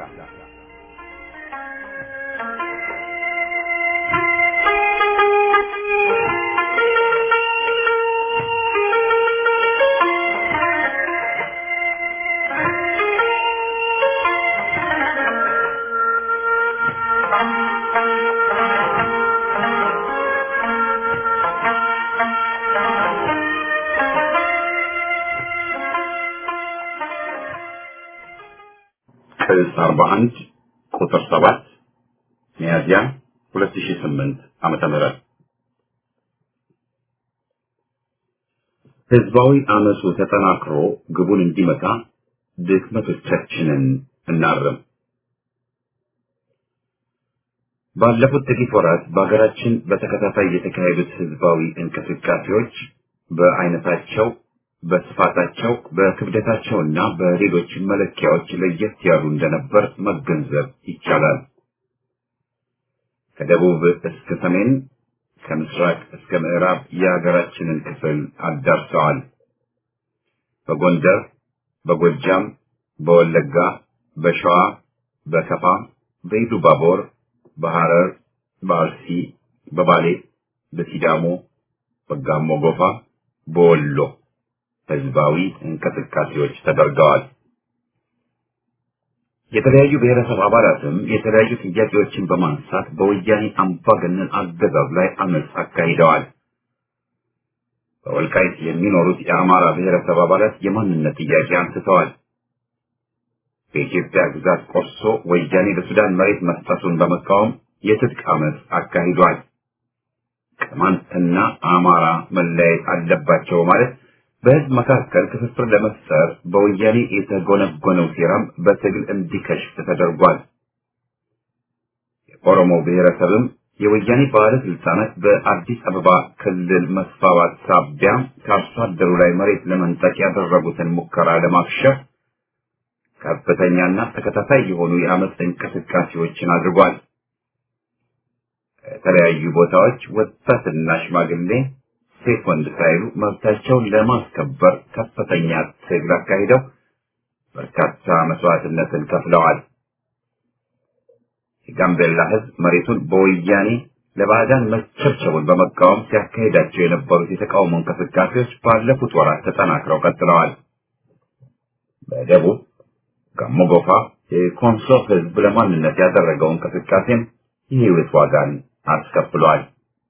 ቅጽ 41 ቁጥር 7 ሚያዝያ 2008 ዓመተ ምህረት ህዝባዊ አመጹ ተጠናክሮ ግቡን እንዲመታ ድክመቶቻችንን እናርም። ባለፉት ጥቂት ወራት በሀገራችን በተከታታይ የተካሄዱት ህዝባዊ እንቅስቃሴዎች በአይነታቸው በስፋታቸው በክብደታቸውና በሌሎች መለኪያዎች ለየት ያሉ እንደነበር መገንዘብ ይቻላል። ከደቡብ እስከ ሰሜን ከምስራቅ እስከ ምዕራብ የሀገራችንን ክፍል አዳርሰዋል። በጎንደር፣ በጎጃም፣ በወለጋ፣ በሸዋ፣ በከፋ፣ በኢሉባቦር፣ በሐረር፣ በአርሲ፣ በባሌ፣ በሲዳሞ፣ በጋሞ ጎፋ፣ በወሎ ህዝባዊ እንቅስቃሴዎች ተደርገዋል። የተለያዩ ብሔረሰብ አባላትም የተለያዩ ጥያቄዎችን በማንሳት በወያኔ አምባገነን አገዛዝ ላይ አመጽ አካሂደዋል። በወልቃይት የሚኖሩት የአማራ ብሔረሰብ አባላት የማንነት ጥያቄ አንስተዋል። በኢትዮጵያ ግዛት ቆርሶ ወያኔ ለሱዳን መሬት መስጠቱን በመቃወም የትጥቅ አመጽ አካሂዷል። ቅማንትና አማራ መለያየት አለባቸው ማለት በህዝብ መካከል ክፍፍል ለመፍጠር በወያኔ የተጎነጎነው ሴራም በትግል እንዲከሽፍ ተደርጓል። የኦሮሞ ብሔረሰብም የወያኔ ባለስልጣናት በአዲስ አበባ ክልል መስፋፋት ሳቢያ ከአርሶ አደሩ ላይ መሬት ለመንጠቅ ያደረጉትን ሙከራ ለማክሸፍ ከፍተኛና ተከታታይ የሆኑ የአመፅ እንቅስቃሴዎችን አድርጓል። ከተለያዩ ቦታዎች ወጣትና ሽማግሌ ሴት ወንድ ሳይሉ መብታቸውን ለማስከበር ከፍተኛ ትግል አካሂደው በርካታ መስዋዕትነትን ከፍለዋል። የጋምቤላ ህዝብ መሬቱን በወያኔ ለባዕዳን መቸብቸቡን በመቃወም ሲያካሂዳቸው የነበሩት የተቃውሞ እንቅስቃሴዎች ባለፉት ወራት ተጠናክረው ቀጥለዋል። በደቡብ ጋሞ ጎፋ የኮንሶ ህዝብ ለማንነት ያደረገው እንቅስቃሴም የህይወት ዋጋን አስከፍሏል።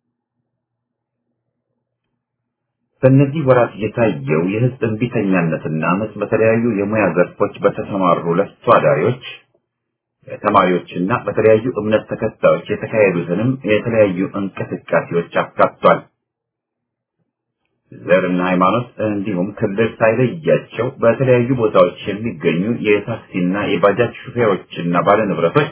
በእነዚህ ወራት የታየው የህዝብ እንቢተኛነትና አመጽ በተለያዩ የሙያ ዘርፎች በተሰማሩ ለፍቶ አዳሪዎች፣ ተማሪዎችና በተለያዩ እምነት ተከታዮች የተካሄዱትንም የተለያዩ እንቅስቃሴዎች አካቷል። ዘርና ሃይማኖት እንዲሁም ክልል ሳይለያቸው በተለያዩ ቦታዎች የሚገኙ የታክሲና የባጃጅ ሹፌሮችና ባለንብረቶች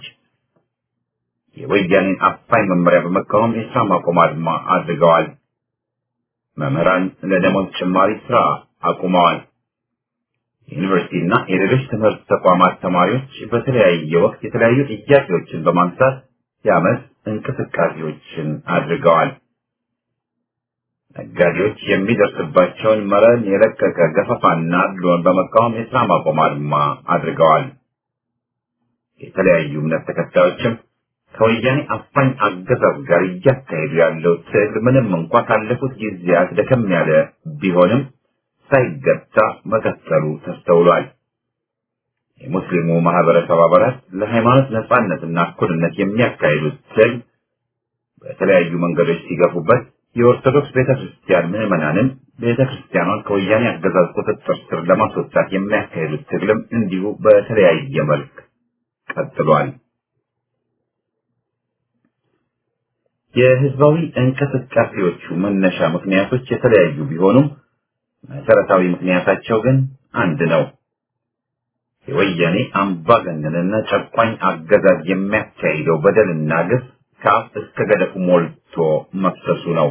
የወያኔን አፋኝ መመሪያ በመቃወም የስራ ማቆም አድማ አድርገዋል። መምህራን ለደሞዝ ጭማሪ ስራ አቁመዋል። ዩኒቨርሲቲና የሌሎች ትምህርት ተቋማት ተማሪዎች በተለያየ ወቅት የተለያዩ ጥያቄዎችን በማንሳት የአመፅ እንቅስቃሴዎችን አድርገዋል። ነጋዴዎች የሚደርስባቸውን መረን የለቀቀ ገፈፋና አድሎን በመቃወም የስራ ማቆም አድማ አድርገዋል። የተለያዩ እምነት ተከታዮችም ከወያኔ አፋኝ አገዛዝ ጋር እያካሄዱ ያለው ትግል ምንም እንኳን ካለፉት ጊዜያት ደከም ያለ ቢሆንም ሳይገታ መቀጠሉ ተስተውሏል። የሙስሊሙ ማህበረሰብ አባላት ለሃይማኖት ነጻነትና እኩልነት የሚያካሂዱት ትግል በተለያዩ መንገዶች ሲገፉበት፣ የኦርቶዶክስ ቤተክርስቲያን ምዕመናንን ቤተክርስቲያኗን ከወያኔ አገዛዝ ቁጥጥር ስር ለማስወጣት የሚያካሂዱት ትግልም እንዲሁ በተለያየ መልክ ቀጥሏል። የህዝባዊ እንቅስቃሴዎቹ መነሻ ምክንያቶች የተለያዩ ቢሆኑም መሰረታዊ ምክንያታቸው ግን አንድ ነው። የወያኔ አምባገነንና ጨቋኝ አገዛዝ የሚያካሂደው በደልና ግፍ ከአፍ እስከ ገደፉ ሞልቶ መፍሰሱ ነው።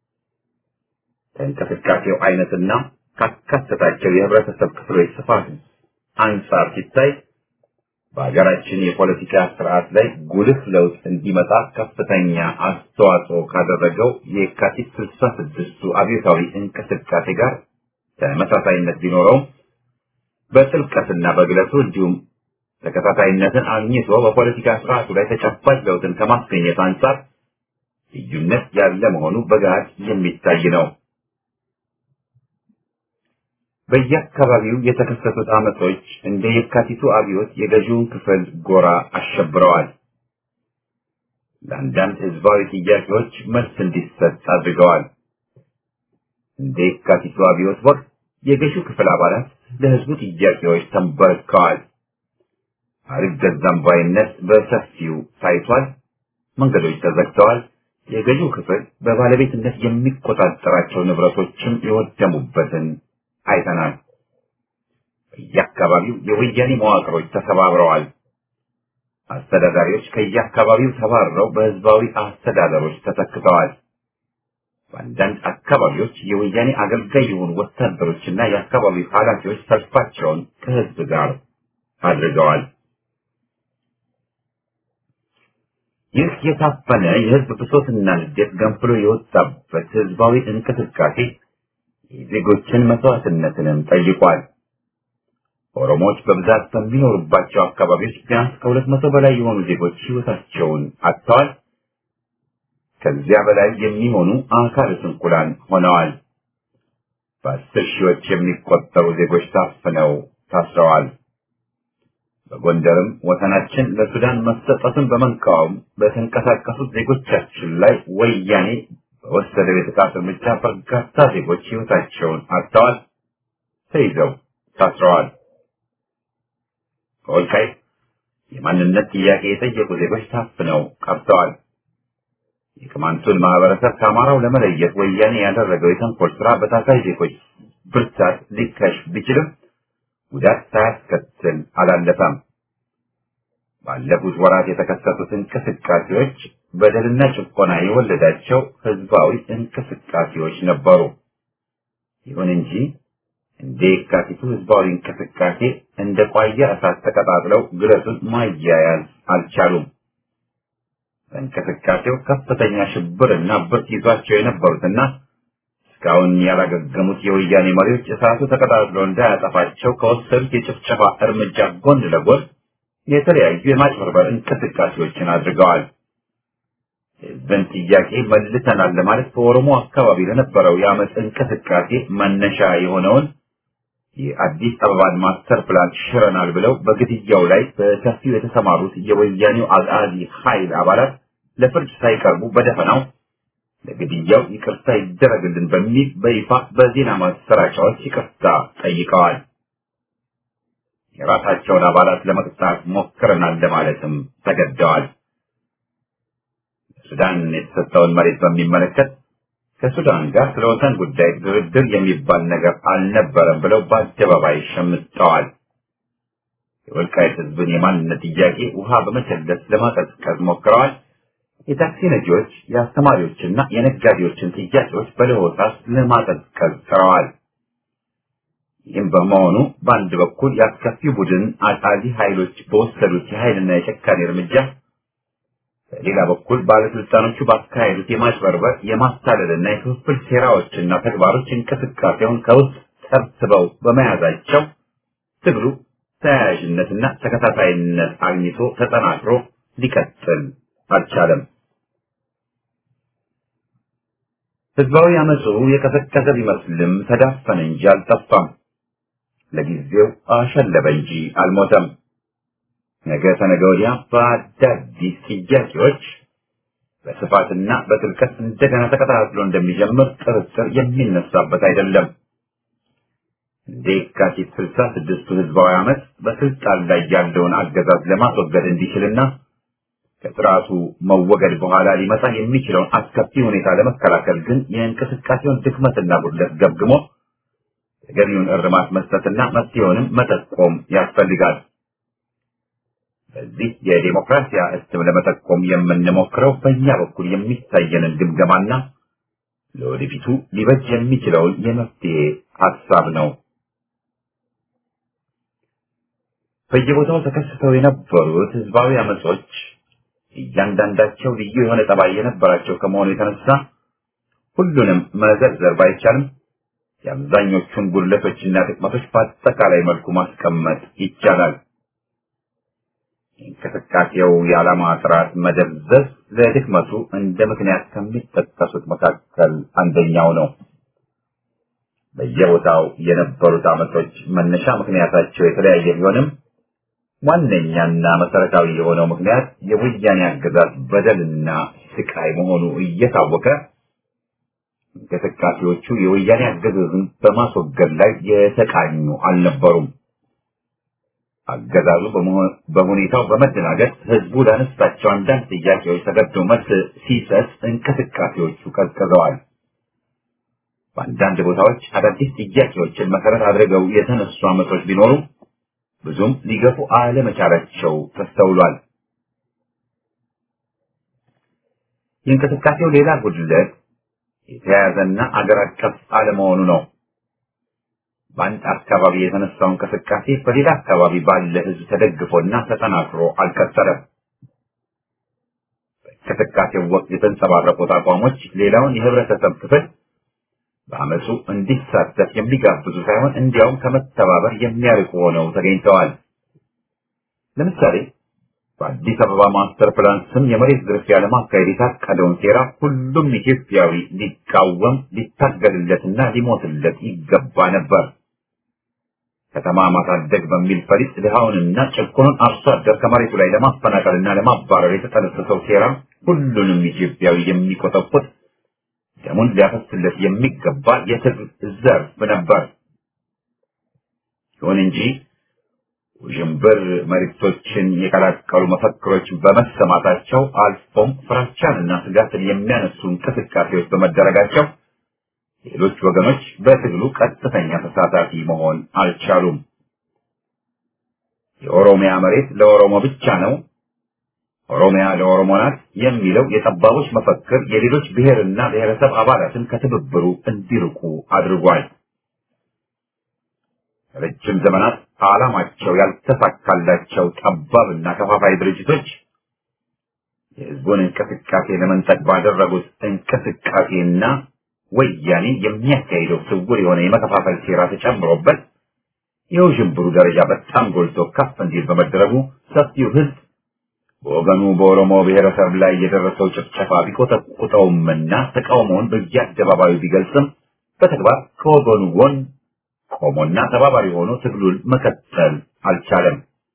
ከእንቅስቃሴው አይነትና ካካተታቸው የህብረተሰብ ክፍሎች ስፋት አንጻር ሲታይ በሀገራችን የፖለቲካ ስርዓት ላይ ጉልህ ለውጥ እንዲመጣ ከፍተኛ አስተዋጽኦ ካደረገው የካቲት 66ቱ አብዮታዊ እንቅስቃሴ ጋር ተመሳሳይነት ቢኖረውም በጥልቀትና በግለቱ እንዲሁም ተከታታይነትን አግኝቶ በፖለቲካ ስርዓቱ ላይ ተጨባጭ ለውጥን ከማስገኘት አንጻር ልዩነት ያለ መሆኑ በጋድ የሚታይ ነው። በየአካባቢው የተከሰቱት አመጾች እንደ የካቲቱ አብዮት የገዢውን ክፍል ጎራ አሸብረዋል። ለአንዳንድ ህዝባዊ ጥያቄዎች መልስ እንዲሰጥ አድርገዋል። እንደ የካቲቱ አብዮት ወቅት የገዢው ክፍል አባላት ለህዝቡ ጥያቄዎች ተንበርክከዋል። አልገዛም ባይነት በሰፊው ታይቷል። መንገዶች ተዘግተዋል። የገዢው ክፍል በባለቤትነት የሚቆጣጠራቸው ንብረቶችም የወደሙበትን አይተናል። በየአካባቢው የወያኔ መዋቅሮች ተሰባብረዋል። አስተዳዳሪዎች ከየአካባቢው ተባረው በህዝባዊ አስተዳደሮች ተተክተዋል። በአንዳንድ አካባቢዎች የወያኔ አገልጋይ የሆኑ ወታደሮችና የአካባቢው ኃላፊዎች ሰልፋቸውን ከህዝብ ጋር አድርገዋል። ይህ የታፈነ የህዝብ ብሶትና ንዴት ገንፍሎ የወጣበት ህዝባዊ እንቅስቃሴ የዜጎችን መስዋዕትነትንም ጠይቋል። ኦሮሞዎች በብዛት በሚኖሩባቸው አካባቢዎች ቢያንስ ከ200 በላይ የሆኑ ዜጎች ህይወታቸውን አጥተዋል። ከዚያ በላይ የሚሆኑ አካለ ስንኩላን ሆነዋል። በ10 ሺዎች የሚቆጠሩ ዜጎች ታፍነው ታስረዋል። በጎንደርም ወሰናችን ለሱዳን መሰጠቱን በመቃወም በተንቀሳቀሱት ዜጎቻችን ላይ ወያኔ በወሰደው የጥቃት እርምጃ በርካታ ዜጎች ህይወታቸውን አጥተዋል፣ ተይዘው ታስረዋል። በወልቃይት የማንነት ጥያቄ የጠየቁ ዜጎች ታፍነው ቀርተዋል። የቅማንቱን ማህበረሰብ ከአማራው ለመለየት ወያኔ ያደረገው የተንኮል ስራ በታሳይ ዜጎች ብርታት ሊከሽፍ ቢችልም ጉዳት ሳያስከትል አላለፈም። ባለፉት ወራት የተከሰቱት እንቅስቃሴዎች በደልና ጭቆና የወለዳቸው ህዝባዊ እንቅስቃሴዎች ነበሩ። ይሁን እንጂ እንደ የካቲቱ ህዝባዊ እንቅስቃሴ እንደ ቋያ እሳት ተቀጣጥለው ግለቱን ማያያዝ አልቻሉም። እንቅስቃሴው ከፍተኛ ሽብርና ብርት ይዟቸው የነበሩትና እስካሁን ያላገገሙት የወያኔ መሪዎች እሳቱ ተቀጣጥሎ እንዳያጠፋቸው ከወሰዱት የጭፍጨፋ እርምጃ ጎን ለጎን የተለያዩ የማጭበርበር እንቅስቃሴዎችን አድርገዋል። ህዝብን ጥያቄ መልሰናል ለማለት በኦሮሞ አካባቢ ለነበረው የአመፅ እንቅስቃሴ መነሻ የሆነውን የአዲስ አበባን ማስተር ፕላን ሽረናል ብለው በግድያው ላይ በሰፊው የተሰማሩት የወያኔው አጋዚ ኃይል አባላት ለፍርድ ሳይቀርቡ በደፈናው ለግድያው ይቅርታ ይደረግልን በሚል በይፋ በዜና ማሰራጫዎች ይቅርታ ጠይቀዋል። የራሳቸውን አባላት ለመቅጣት ሞክረናል ለማለትም ተገደዋል። ሱዳን የተሰጠውን መሬት በሚመለከት ከሱዳን ጋር ስለ ወሰን ጉዳይ ድርድር የሚባል ነገር አልነበረም ብለው በአደባባይ ሸምጠዋል። የወልቃይት ህዝብን የማንነት ጥያቄ ውሃ በመቸለስ ለማቀዝቀዝ ሞክረዋል። የታክሲ ነጂዎች፣ የአስተማሪዎችና የነጋዴዎችን ጥያቄዎች በለሆሳስ ለማቀዝቀዝ ጥረዋል። ይህም በመሆኑ በአንድ በኩል የአስከፊ ቡድን አጣሊ ኃይሎች በወሰዱት የኃይልና የጨካኔ እርምጃ፣ በሌላ በኩል ባለስልጣኖቹ ባካሄዱት የማጭበርበር የማታለልና የክፍፍል ሴራዎችና ተግባሮች እንቅስቃሴውን ከውስጥ ሰብስበው በመያዛቸው ትግሉ ተያያዥነትና ተከታታይነት አግኝቶ ተጠናክሮ ሊቀጥል አልቻለም። ህዝባዊ አመፁ የቀሰቀሰ ቢመስልም ተዳፈነ እንጂ አልጠፋም። ለጊዜው አሸለበ እንጂ አልሞተም። ነገ ተነገ ወዲያ በአዳዲስ ጥያቄዎች በስፋትና በጥልቀት እንደገና ተቀጣጥሎ እንደሚጀምር ጥርጥር የሚነሳበት አይደለም። እንደ የካቲት 66ቱ ህዝባዊ አመፅ በስልጣን ላይ ያለውን አገዛዝ ለማስወገድ እንዲችልና ከስርዓቱ መወገድ በኋላ ሊመጣ የሚችለውን አስከፊ ሁኔታ ለመከላከል ግን የእንቅስቃሴውን ድክመትና ጉድለት ገምግሞ ተገቢውን እርማት መስጠትና መፍትሄውንም መጠቆም ያስፈልጋል። በዚህ የዲሞክራሲያ እስትም ለመጠቆም የምንሞክረው በእኛ በኩል የሚታየንን ግምገማና ለወደፊቱ ሊበጅ የሚችለውን የመፍትሄ ሀሳብ ነው። በየቦታው ተከስተው የነበሩት ህዝባዊ አመጾች እያንዳንዳቸው ልዩ የሆነ ጠባይ የነበራቸው ከመሆኑ የተነሳ ሁሉንም መዘርዘር ባይቻልም የአብዛኞቹን ጉድለቶችና ጥቅመቶች በአጠቃላይ መልኩ ማስቀመጥ ይቻላል። እንቅስቃሴው የዓላማ ጥራት መደብዘዝ ለድክመቱ እንደ ምክንያት ከሚጠቀሱት መካከል አንደኛው ነው። በየቦታው የነበሩት አመጾች መነሻ ምክንያታቸው የተለያየ ቢሆንም ዋነኛና መሰረታዊ የሆነው ምክንያት የወያኔ አገዛዝ በደልና ስቃይ መሆኑ እየታወቀ እንቅስቃሴዎቹ የወያኔ አገዛዝን በማስወገድ ላይ የተቃኙ አልነበሩም። አገዛዙ በሁኔታው በመደናገጥ ህዝቡ ላነሳቸው አንዳንድ ጥያቄዎች ተገዶ መልስ ሲሰጥ እንቅስቃሴዎቹ ቀዝቅዘዋል። በአንዳንድ ቦታዎች አዳዲስ ጥያቄዎችን መሰረት አድርገው የተነሱ አመጾች ቢኖሩ ብዙም ሊገፉ አለመቻላቸው ተስተውሏል። የእንቅስቃሴው ሌላ ጉድለት የተያያዘና አገር አቀፍ አለመሆኑ ነው። በአንድ አካባቢ የተነሳው እንቅስቃሴ በሌላ አካባቢ ባለ ህዝብ ተደግፎና ተጠናክሮ አልቀጠለም። በእንቅስቃሴው ወቅት የተንጸባረቁት አቋሞች ሌላውን የህብረተሰብ ክፍል በአመፁ እንዲሳተፍ የሚጋብዙ ሳይሆን እንዲያውም ከመተባበር የሚያርቁ ሆነው ተገኝተዋል። ለምሳሌ በአዲስ አበባ ማስተር ፕላን ስም የመሬት ዝርፊያ ለማካሄድ የታቀደውን ሴራ ሁሉም ኢትዮጵያዊ ሊቃወም ሊታገልለትና ሊሞትለት ይገባ ነበር። ከተማ ማሳደግ በሚል ፈሊጥ ድሃውንና ጭቁኑን አርሶ አደር ከመሬቱ ላይ ለማፈናቀልና ለማባረር የተጠነሰሰው ሴራ ሁሉንም ኢትዮጵያዊ የሚቆጠቁጥ ደሙን ሊያፈስለት የሚገባ የትግል ዘርፍ ነበር። ይሁን እንጂ ውዥንብር መልእክቶችን የቀላቀሉ መፈክሮች በመሰማታቸው አልፎም ፍራቻንና ስጋትን የሚያነሱ እንቅስቃሴዎች በመደረጋቸው ሌሎች ወገኖች በትግሉ ቀጥተኛ ተሳታፊ መሆን አልቻሉም። የኦሮሚያ መሬት ለኦሮሞ ብቻ ነው፣ ኦሮሚያ ለኦሮሞ ናት የሚለው የጠባቦች መፈክር የሌሎች ብሔርና ብሔረሰብ አባላትን ከትብብሩ እንዲርቁ አድርጓል። ረጅም ዘመናት ዓላማቸው ያልተሳካላቸው ጠባብና ከፋፋይ ድርጅቶች የህዝቡን እንቅስቃሴ ለመንጠቅ ባደረጉት እንቅስቃሴና ወያኔ የሚያካሂደው ስውር የሆነ የመከፋፈል ሴራ ተጨምሮበት የውዥንብሩ ደረጃ በጣም ጎልቶ ከፍ እንዲል በመደረጉ ሰፊው ህዝብ በወገኑ በኦሮሞ ብሔረሰብ ላይ የደረሰው ጭፍጨፋ ቢቆጠቁጠውምና ተቃውሞውን በየአደባባዩ ቢገልጽም በተግባር ከወገኑ ጎን ቆሞና ተባባሪ ሆኖ ትግሉን መቀጠል አልቻለም።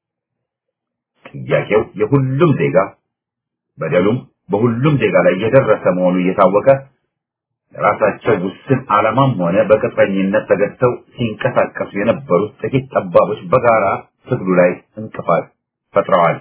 ጥያቄው የሁሉም ዜጋ በደሉም በሁሉም ዜጋ ላይ የደረሰ መሆኑ እየታወቀ ለራሳቸው ውስን ዓላማም ሆነ በቅጥረኝነት ተገድተው ሲንቀሳቀሱ የነበሩት ጥቂት ጠባቦች በጋራ ትግሉ ላይ እንቅፋት ፈጥረዋል።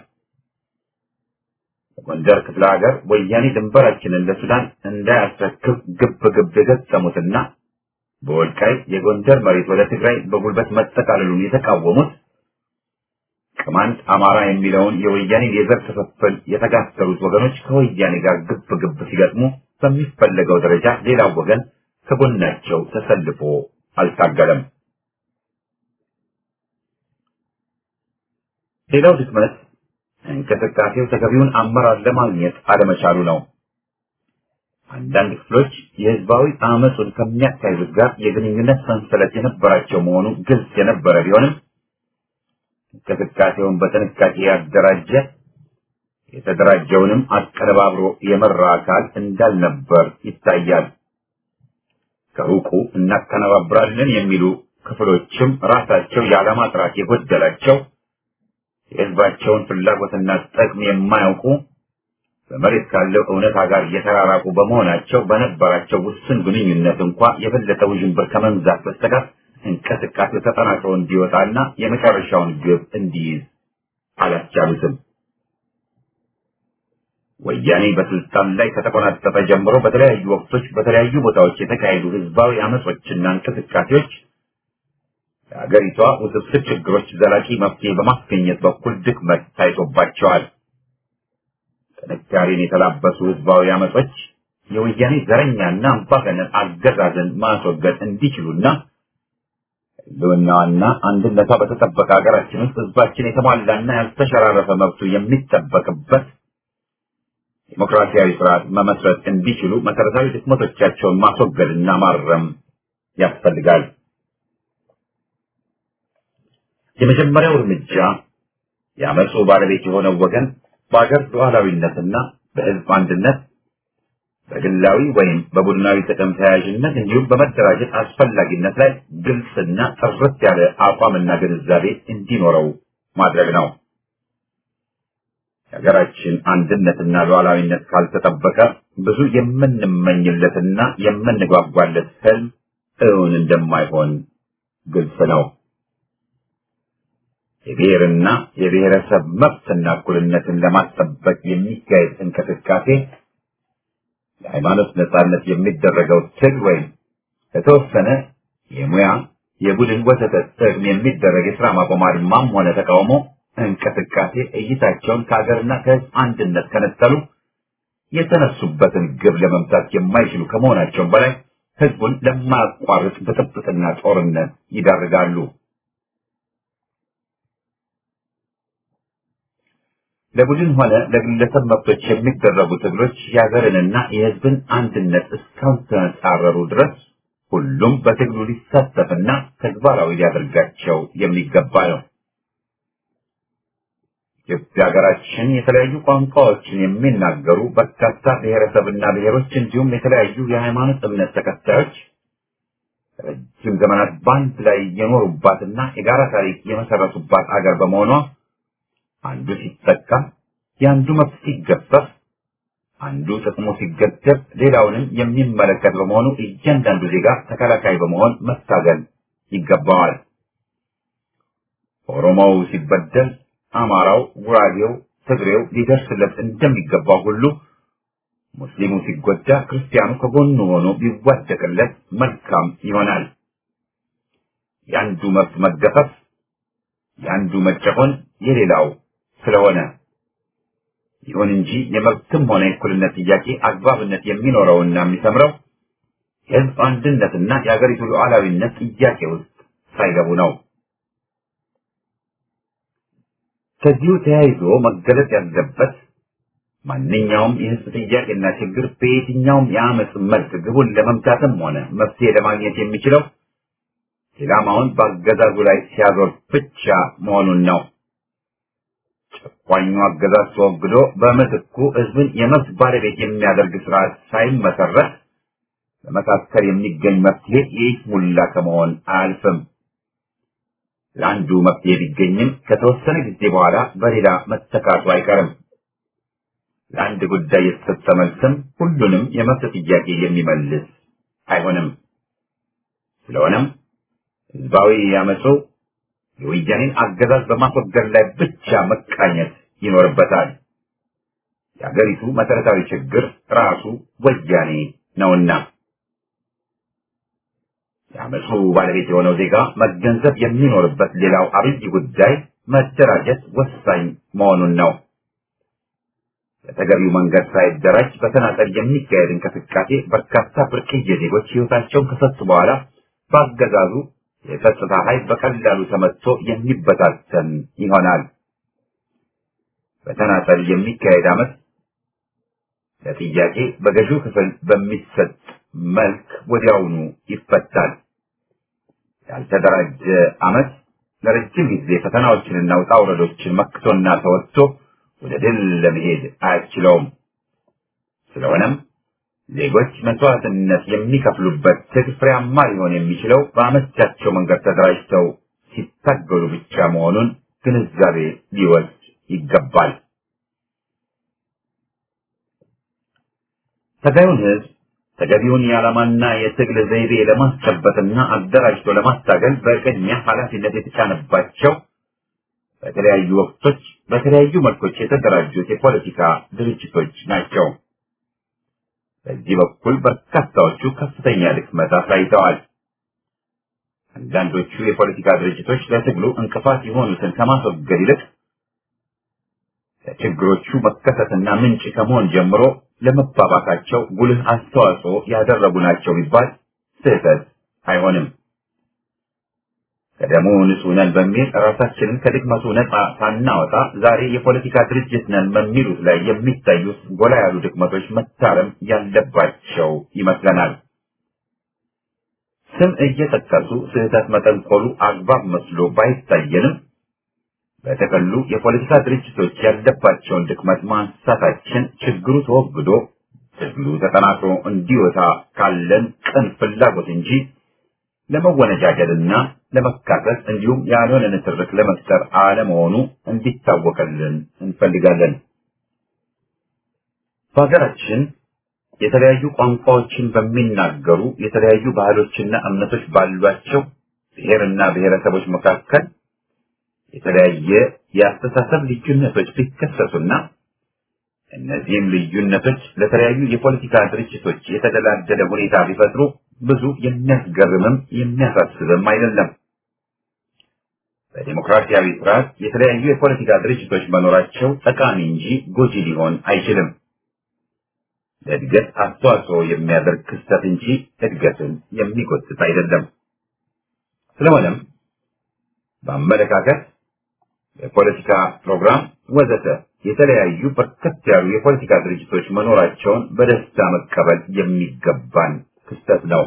በጎንደር ክፍለ ሀገር ወያኔ ድንበራችንን ለሱዳን እንዳያስረክብ ግብ የገጠሙትና በወልቃይት የጎንደር መሬት ወደ ትግራይ በጉልበት መጠቃለሉን የተቃወሙት ቅማንት አማራ የሚለውን የወያኔ የዘር ክፍፍል የተጋተሉት ወገኖች ከወያኔ ጋር ግብ ሲገጥሙ በሚፈለገው ደረጃ ሌላው ወገን ከጎናቸው ተሰልፎ አልታገለም። ሌላው ድክመት እንቅስቃሴው ተገቢውን አመራር ለማግኘት አለመቻሉ ነው። አንዳንድ ክፍሎች የህዝባዊ አመጹን ከሚያካሂዱት ጋር የግንኙነት ሰንሰለት የነበራቸው መሆኑ ግልጽ የነበረ ቢሆንም እንቅስቃሴውን በጥንቃቄ ያደራጀ የተደራጀውንም አቀነባብሮ የመራ አካል እንዳልነበር ይታያል። ከሩቁ እናቀነባብራለን የሚሉ ክፍሎችም ራሳቸው የዓላማ ጥራት የጎደላቸው የህዝባቸውን ፍላጎትና ጥቅም የማያውቁ በመሬት ካለው እውነታ ጋር የተራራቁ በመሆናቸው በነበራቸው ውስን ግንኙነት እንኳ የበለጠ ውዥንብር ከመንዛት በስተቀር እንቅስቃሴው ተጠናክሮ እንዲወጣና የመጨረሻውን ግብ እንዲይዝ አላስቻሉትም። ወያኔ በስልጣን ላይ ከተቆናጠጠ ጀምሮ በተለያዩ ወቅቶች በተለያዩ ቦታዎች የተካሄዱ ህዝባዊ አመጾችና እንቅስቃሴዎች የሀገሪቷ ውስብስብ ችግሮች ዘላቂ መፍትሄ በማስገኘት በኩል ድክመት ታይቶባቸዋል። ጥንካሬን የተላበሱ ህዝባዊ አመጾች የወያኔ ዘረኛና አምባገነን አገዛዝን ማስወገድ እንዲችሉና ህልውናዋና አንድነቷ በተጠበቀ ሀገራችን ውስጥ ህዝባችን የተሟላና ያልተሸራረፈ መብቱ የሚጠበቅበት ዲሞክራሲያዊ ስርዓት መመስረት እንዲችሉ መሰረታዊ ድክመቶቻቸውን ማስወገድና ማረም ያስፈልጋል። የመጀመሪያው እርምጃ የአመፁ ባለቤት የሆነው ወገን በአገር ሉዓላዊነትና በህዝብ አንድነት በግላዊ ወይም በቡድናዊ ጥቅም ተያያዥነት እንዲሁም በመደራጀት አስፈላጊነት ላይ ግልጽና ጥርት ያለ አቋምና ግንዛቤ እንዲኖረው ማድረግ ነው። የሀገራችን አንድነትና ሉዓላዊነት ካልተጠበቀ ብዙ የምንመኝለትና የምንጓጓለት ህልም እውን እንደማይሆን ግልጽ ነው። የብሔርና የብሔረሰብ መብትና እኩልነትን ለማስጠበቅ የሚካሄድ እንቅስቃሴ የሃይማኖት ነጻነት የሚደረገው ትግል ወይም የተወሰነ የሙያ የቡድን ወዘተ ጥቅም የሚደረግ የሥራ ማቆም አድማም ሆነ ተቃውሞ እንቅስቃሴ እይታቸውን ከሀገርና ከህዝብ አንድነት ከነጠሉ የተነሱበትን ግብ ለመምታት የማይችሉ ከመሆናቸው በላይ ህዝቡን ለማያቋርጥ ብጥብጥና ጦርነት ይዳርጋሉ። ለቡድን ሆነ ለግለሰብ መብቶች የሚደረጉ ትግሎች የሀገርንና የህዝብን አንድነት እስካልተጻረሩ ድረስ ሁሉም በትግሉ ሊሳተፍና ተግባራዊ ሊያደርጋቸው የሚገባ ነው። ኢትዮጵያ ሀገራችን የተለያዩ ቋንቋዎችን የሚናገሩ በርካታ ብሔረሰብና ብሔሮች እንዲሁም የተለያዩ የሃይማኖት እምነት ተከታዮች ረጅም ዘመናት በአንድ ላይ የኖሩባትና የጋራ ታሪክ የመሰረቱባት አገር በመሆኗ አንዱ ሲጠቃ የአንዱ መብት ሲገፈፍ አንዱ ጥቅሙ ሲገደብ ሌላውንም የሚመለከት በመሆኑ እያንዳንዱ ዜጋ ተከላካይ በመሆን መታገል ይገባዋል። ኦሮሞው ሲበደል አማራው፣ ጉራጌው፣ ትግሬው ሊደርስለት እንደሚገባው ሁሉ ሙስሊሙ ሲጎዳ ክርስቲያኑ ከጎኑ ሆኖ ቢዋደቅለት መልካም ይሆናል። የአንዱ መብት መገፈፍ የአንዱ መጨቆን የሌላው ስለሆነ ይሁን እንጂ የመብትም ሆነ የእኩልነት ጥያቄ አግባብነት የሚኖረውና የሚሰምረው የህዝብ አንድነትና የሀገሪቱ ሉዓላዊነት ጥያቄ ውስጥ ሳይገቡ ነው። ከዚሁ ተያይዞ መገለጽ ያለበት ማንኛውም የህዝብ ጥያቄና ችግር በየትኛውም የአመፅ መልክ ግቡን ለመምታትም ሆነ መፍትሄ ለማግኘት የሚችለው ኢላማውን በአገዛዙ ላይ ሲያዞር ብቻ መሆኑን ነው። ጨቋኙ አገዛዝ ተወግዶ በምትኩ ህዝብን የመብት ባለቤት የሚያደርግ ስርዓት ሳይመሰረት በመካከል የሚገኝ መፍትሄ የይስሙላ ከመሆን አያልፍም። ለአንዱ መፍትሄ ቢገኝም ከተወሰነ ጊዜ በኋላ በሌላ መተካቱ አይቀርም። ለአንድ ጉዳይ የተሰጠ መልስም ሁሉንም የመብት ጥያቄ የሚመልስ አይሆንም። ስለሆነም ህዝባዊ ያመፁ የወያኔን አገዛዝ በማስወገድ ላይ ብቻ መቃኘት ይኖርበታል። የአገሪቱ መሰረታዊ ችግር ራሱ ወያኔ ነውና የአመፁ ባለቤት የሆነው ዜጋ መገንዘብ የሚኖርበት ሌላው አብይ ጉዳይ መደራጀት ወሳኝ መሆኑን ነው። በተገቢው መንገድ ሳይደራጅ በተናጠል የሚካሄድ እንቅስቃሴ በርካታ ብርቅዬ ዜጎች ህይወታቸውን ከሰጡ በኋላ በአገዛዙ የጸጥታ ኃይል በቀላሉ ተመትቶ የሚበታተን ይሆናል። በተናጠል የሚካሄድ አመፅ ለጥያቄ በገዢው ክፍል በሚሰጥ መልክ ወዲያውኑ ይፈታል። ያልተደራጀ አመፅ ለረጅም ጊዜ ፈተናዎችንና ውጣ ውረዶችን መክቶና ተወጥቶ ወደ ድል ለመሄድ አያስችለውም። ስለሆነም ዜጎች መስዋዕትነት የሚከፍሉበት ትግል ፍሬያማ ሊሆን የሚችለው በአመቻቸው መንገድ ተደራጅተው ሲታገሉ ብቻ መሆኑን ግንዛቤ ሊወስድ ይገባል። ተገቢውን ህዝብ ተገቢውን የዓላማና የትግል ዘይቤ ለማስጨበጥና አደራጅቶ ለማስታገል በቅድሚያ ኃላፊነት የተጫነባቸው በተለያዩ ወቅቶች በተለያዩ መልኮች የተደራጁት የፖለቲካ ድርጅቶች ናቸው። በዚህ በኩል በርካታዎቹ ከፍተኛ ድክመት አሳይተዋል። አንዳንዶቹ የፖለቲካ ድርጅቶች ለትግሉ እንቅፋት የሆኑትን ከማስወገድ ይልቅ ለችግሮቹ መከሰትና ምንጭ ከመሆን ጀምሮ ለመባባሳቸው ጉልህ አስተዋጽኦ ያደረጉ ናቸው ቢባል ስህተት አይሆንም። ከደሙ ንጹህ ነን በሚል ራሳችንን ከድክመቱ ነፃ ሳናወጣ ዛሬ የፖለቲካ ድርጅት ነን በሚሉት ላይ የሚታዩት ጎላ ያሉ ድክመቶች መታረም ያለባቸው ይመስለናል። ስም እየጠቀሱ ስህተት መጠንቆሉ አግባብ መስሎ ባይታየንም በተከሉ የፖለቲካ ድርጅቶች ያለባቸውን ድክመት ማንሳታችን ችግሩ ተወግዶ ትግሉ ተጠናክሮ እንዲወጣ ካለን ቅን ፍላጎት እንጂ ለመወነጃጀልና ለመካሰስ እንዲሁም ያልሆነ ንትርክ ለመፍጠር አለመሆኑ እንዲታወቅልን እንፈልጋለን። በሀገራችን የተለያዩ ቋንቋዎችን በሚናገሩ የተለያዩ ባህሎችና እምነቶች ባሏቸው ብሔርና ብሔረሰቦች መካከል የተለያየ የአስተሳሰብ ልዩነቶች ቢከሰቱና እነዚህም ልዩነቶች ለተለያዩ የፖለቲካ ድርጅቶች የተደላደለ ሁኔታ ቢፈጥሩ ብዙ የሚያስገርምም የሚያሳስብም አይደለም። በዲሞክራሲያዊ ስርዓት የተለያዩ የፖለቲካ ድርጅቶች መኖራቸው ጠቃሚ እንጂ ጎጂ ሊሆን አይችልም። ለእድገት አስተዋጽኦ የሚያደርግ ክስተት እንጂ እድገትን የሚጎትት አይደለም። ስለሆነም በአመለካከት፣ የፖለቲካ ፕሮግራም ወዘተ የተለያዩ በርከት ያሉ የፖለቲካ ድርጅቶች መኖራቸውን በደስታ መቀበል የሚገባን ክስተት ነው።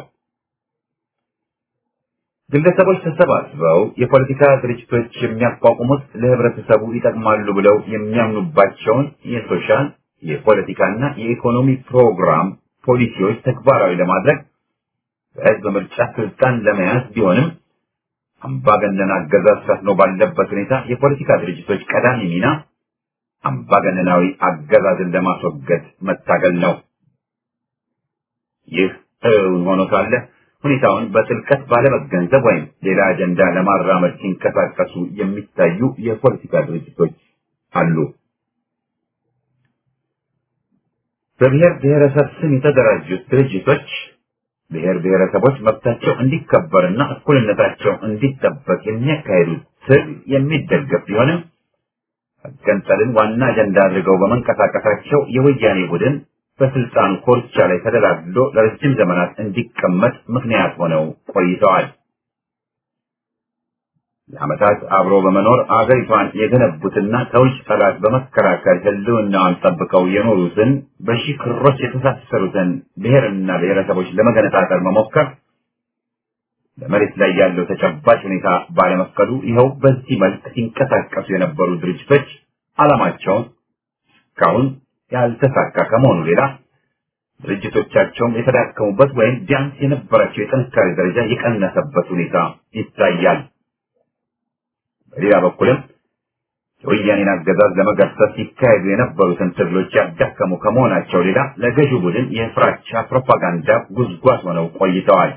ግለሰቦች ተሰባስበው የፖለቲካ ድርጅቶች የሚያቋቁሙት ለህብረተሰቡ ይጠቅማሉ ብለው የሚያምኑባቸውን የሶሻል የፖለቲካና የኢኮኖሚ ፕሮግራም ፖሊሲዎች ተግባራዊ ለማድረግ በህዝብ ምርጫ ስልጣን ለመያዝ ቢሆንም አምባገነን አገዛዝ ሰፍኖ ባለበት ሁኔታ የፖለቲካ ድርጅቶች ቀዳሚ ሚና አምባገነናዊ አገዛዝን ለማስወገድ መታገል ነው። ይህ እውን ሆኖ ሳለ ሁኔታውን በጥልቀት ባለመገንዘብ ወይም ሌላ አጀንዳ ለማራመድ ሲንቀሳቀሱ የሚታዩ የፖለቲካ ድርጅቶች አሉ። በብሔር ብሔረሰብ ስም የተደራጁት ድርጅቶች ብሔር ብሔረሰቦች መብታቸው እንዲከበርና እኩልነታቸው እንዲጠበቅ የሚያካሂዱት ትግል የሚደገፍ ቢሆንም መገንጠልን ዋና አጀንዳ አድርገው በመንቀሳቀሳቸው የወያኔ ቡድን በስልጣኑ ኮርቻ ላይ ተደላድሎ ለረጅም ዘመናት እንዲቀመጥ ምክንያት ሆነው ቆይተዋል። ለዓመታት አብሮ በመኖር አገሪቷን የገነቡትና ከውጭ ጠላት በመከላከል ህልውናዋን ጠብቀው የኖሩትን በሺህ ክሮች የተሳሰሩትን ብሔርና ብሔረሰቦች ለመገነጣጠል መሞከር በመሬት ላይ ያለው ተጨባጭ ሁኔታ ባለመፍቀዱ ይኸው በዚህ መልክ ሲንቀሳቀሱ የነበሩ ድርጅቶች ዓላማቸውን እስካሁን ያልተሳካ ከመሆኑ ሌላ ድርጅቶቻቸውም የተዳከሙበት ወይም ቢያንስ የነበራቸው የጥንካሬ ደረጃ የቀነሰበት ሁኔታ ይታያል። በሌላ በኩልም የወያኔን አገዛዝ ለመገርሰስ ሲካሄዱ የነበሩትን ትግሎች ያዳከሙ ከመሆናቸው ሌላ ለገዢው ቡድን የፍራቻ ፕሮፓጋንዳ ጉዝጓዝ ሆነው ቆይተዋል።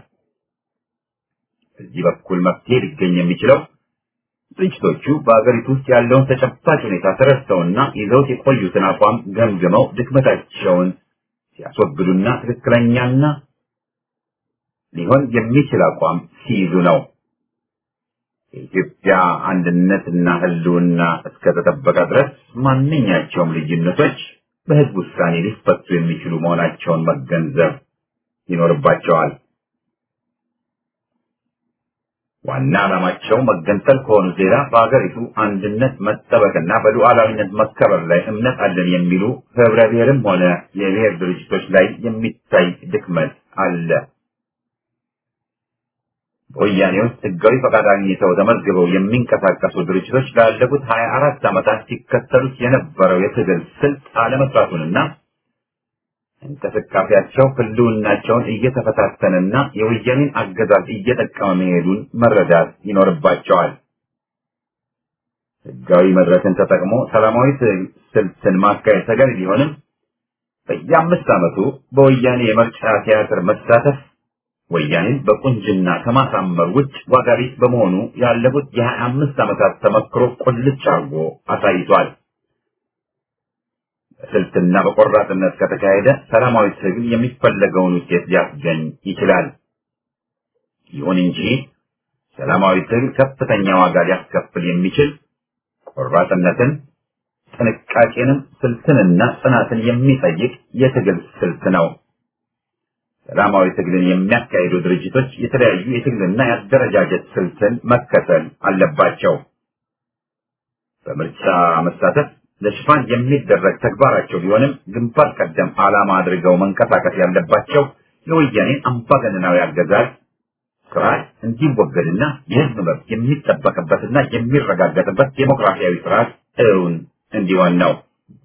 በዚህ በኩል መፍትሄ ሊገኝ የሚችለው ድርጅቶቹ በአገሪቱ ውስጥ ያለውን ተጨባጭ ሁኔታ ተረድተውና ይዘውት የቆዩትን አቋም ገምግመው ድክመታቸውን ሲያስወግዱና ትክክለኛና ሊሆን የሚችል አቋም ሲይዙ ነው። የኢትዮጵያ አንድነትና ህልውና እስከተጠበቀ ድረስ ማንኛቸውም ልዩነቶች በህዝብ ውሳኔ ሊፈቱ የሚችሉ መሆናቸውን መገንዘብ ይኖርባቸዋል። ዋና ዓላማቸው መገንጠል ከሆኑ ዜና በአገሪቱ አንድነት መጠበቅና በሉዓላዊነት መከበር ላይ እምነት አለን የሚሉ ህብረ ብሔርም ሆነ የብሔር ድርጅቶች ላይ የሚታይ ድክመት አለ። በወያኔ ውስጥ ህጋዊ ፈቃድ አግኝተው ተመዝግበው የሚንቀሳቀሱ ድርጅቶች ላለፉት 24 ዓመታት ሲከተሉት የነበረው የትግል ስልት አለመስራቱንና እንቅስቃሴያቸው ህልውናቸውን እየተፈታተነና የወያኔን አገዛዝ እየጠቀመ መሄዱን መረዳት ይኖርባቸዋል። ህጋዊ መድረክን ተጠቅሞ ሰላማዊ ስልትን ማካሄድ ተገቢ ቢሆንም በየ5 ዓመቱ በወያኔ የምርጫ ቲያትር መሳተፍ ወያኔን በቁንጅና ከማሳመር ውጭ ዋጋ ቢስ በመሆኑ ያለፉት የ25 ዓመታት ተመክሮ ቁልጭ አድርጎ አሳይቷል። በስልትና በቆራጥነት ከተካሄደ ሰላማዊ ትግል የሚፈለገውን ውጤት ሊያስገኝ ይችላል። ይሁን እንጂ ሰላማዊ ትግል ከፍተኛ ዋጋ ሊያስከፍል የሚችል ቆራጥነትን፣ ጥንቃቄንም፣ ስልትንና ጽናትን የሚጠይቅ የትግል ስልት ነው። ሰላማዊ ትግልን የሚያካሂዱ ድርጅቶች የተለያዩ የትግልና የአደረጃጀት ስልትን መከተል አለባቸው። በምርጫ መሳተፍ ለሽፋን የሚደረግ ተግባራቸው ቢሆንም ግንባር ቀደም ዓላማ አድርገው መንቀሳቀስ ያለባቸው የወያኔን አምባገነናዊ አገዛዝ ስርዓት እንዲወገድና የህዝብ መብት የሚጠበቅበትና የሚረጋገጥበት ዴሞክራሲያዊ ስርዓት እውን እንዲሆን ነው።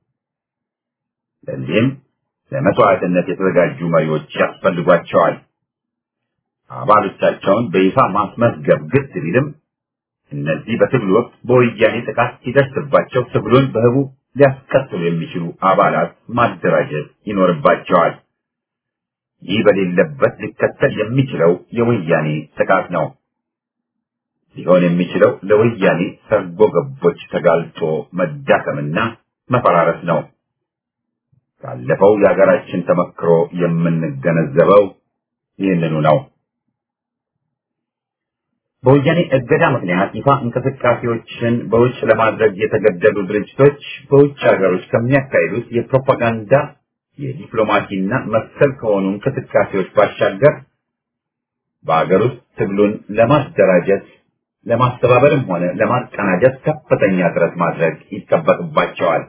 ለዚህም ለመስዋዕትነት የተዘጋጁ መሪዎች ያስፈልጓቸዋል። አባሎቻቸውን በይፋ ማስመዝገብ ግድ ቢልም እነዚህ በትግሉ ወቅት በወያኔ ጥቃት ሲደርስባቸው ትግሉን በህቡ ሊያስቀጥሉ የሚችሉ አባላት ማደራጀት ይኖርባቸዋል። ይህ በሌለበት ሊከተል የሚችለው የወያኔ ጥቃት ነው። ሊሆን የሚችለው ለወያኔ ሰርጎ ገቦች ተጋልጦ መዳከምና መፈራረስ ነው። ካለፈው የሀገራችን ተመክሮ የምንገነዘበው ይህንኑ ነው። በወያኔ እገዳ ምክንያት ይፋ እንቅስቃሴዎችን በውጭ ለማድረግ የተገደዱ ድርጅቶች በውጭ ሀገሮች ከሚያካሂዱት የፕሮፓጋንዳ የዲፕሎማሲና መሰል ከሆኑ እንቅስቃሴዎች ባሻገር በሀገር ውስጥ ትግሉን ለማደራጀት ለማስተባበርም ሆነ ለማቀናጀት ከፍተኛ ጥረት ማድረግ ይጠበቅባቸዋል።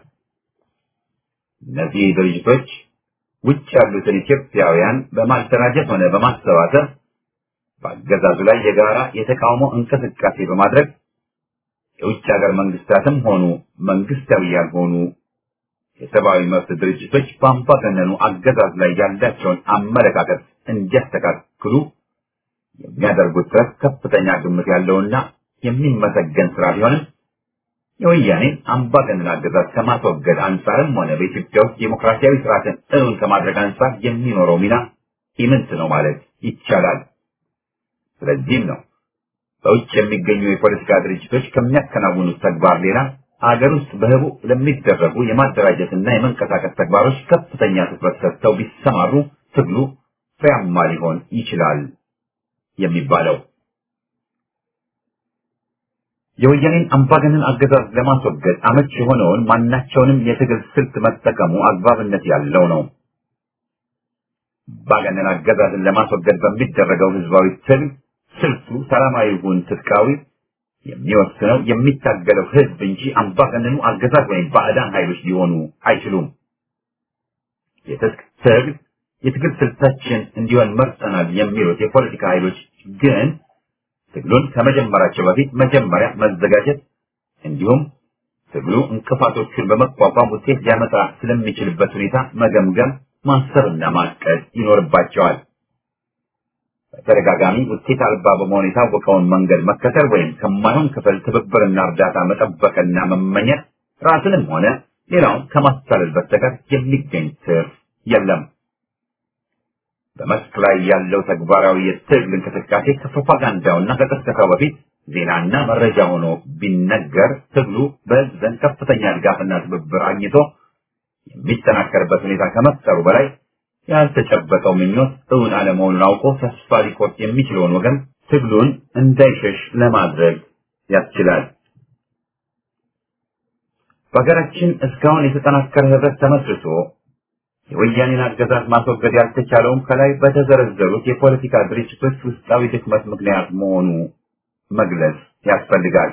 እነዚህ ድርጅቶች ውጭ ያሉትን ኢትዮጵያውያን በማደራጀት ሆነ በማሰባሰብ በአገዛዙ ላይ የጋራ የተቃውሞ እንቅስቃሴ በማድረግ የውጭ ሀገር መንግስታትም ሆኑ መንግስታዊ ያልሆኑ የሰብአዊ መብት ድርጅቶች በአምባገነኑ አገዛዝ ላይ ያላቸውን አመለካከት እንዲያስተካክሉ የሚያደርጉት ጥረት ከፍተኛ ግምት ያለውና የሚመሰገን ስራ ቢሆንም የወያኔ አምባገነን አገዛዝ ከማስወገድ አንጻርም ሆነ በኢትዮጵያ ውስጥ ዴሞክራሲያዊ ስርዓትን እውን ከማድረግ አንጻር የሚኖረው ሚና ኢምንት ነው ማለት ይቻላል። ስለዚህም ነው በውጭ የሚገኙ የፖለቲካ ድርጅቶች ከሚያከናውኑት ተግባር ሌላ አገር ውስጥ በህቡ ለሚደረጉ የማደራጀትና የመንቀሳቀስ ተግባሮች ከፍተኛ ትኩረት ሰጥተው ቢሰማሩ ትግሉ ፍሬያማ ሊሆን ይችላል የሚባለው። የወያኔን አምባገነን አገዛዝ ለማስወገድ አመች የሆነውን ማናቸውንም የትግል ስልት መጠቀሙ አግባብነት ያለው ነው። አምባገነን አገዛዝን ለማስወገድ በሚደረገው ህዝባዊ ትግል ስልቱ ሰላማዊ ይሁን ትጥቃዊ የሚወስነው የሚታገለው ህዝብ እንጂ አምባገነኑ አገዛዝ ወይም ባዕዳን ኃይሎች ሊሆኑ አይችሉም። የትግል ስልታችን እንዲሆን መርጠናል የሚሉት የፖለቲካ ኃይሎች ግን ትግሉን ከመጀመራቸው በፊት መጀመሪያ መዘጋጀት እንዲሁም ትግሉ እንቅፋቶቹን በመቋቋም ውጤት ሊያመጣ ስለሚችልበት ሁኔታ መገምገም፣ ማሰብና ማቀድ ይኖርባቸዋል። በተደጋጋሚ ውጤት አልባ በመሆን የታወቀውን መንገድ መከተል ወይም ከማይሆን ክፍል ትብብርና እርዳታ መጠበቅና መመኘት ራስንም ሆነ ሌላውን ከማታለል በስተቀር የሚገኝ ትርፍ የለም። በመስክ ላይ ያለው ተግባራዊ የትግል እንቅስቃሴ ከፕሮፓጋንዳውና ከቅስቀሳው በፊት ዜናና መረጃ ሆኖ ቢነገር ትግሉ በህዝብ ዘንድ ከፍተኛ ድጋፍና ትብብር አግኝቶ የሚጠናከርበት ሁኔታ ከመፍጠሩ በላይ ያልተጨበጠው ምኞት እውን አለመሆኑን አውቆ ተስፋ ሊቆርጥ የሚችለውን ወገን ትግሉን እንዳይሸሽ ለማድረግ ያስችላል። በሀገራችን እስካሁን የተጠናከረ ህብረት ተመስርቶ የወያኔን አገዛዝ ማስወገድ ያልተቻለውም ከላይ በተዘረዘሩት የፖለቲካ ድርጅቶች ውስጣዊ ድክመት ምክንያት መሆኑ መግለጽ ያስፈልጋል።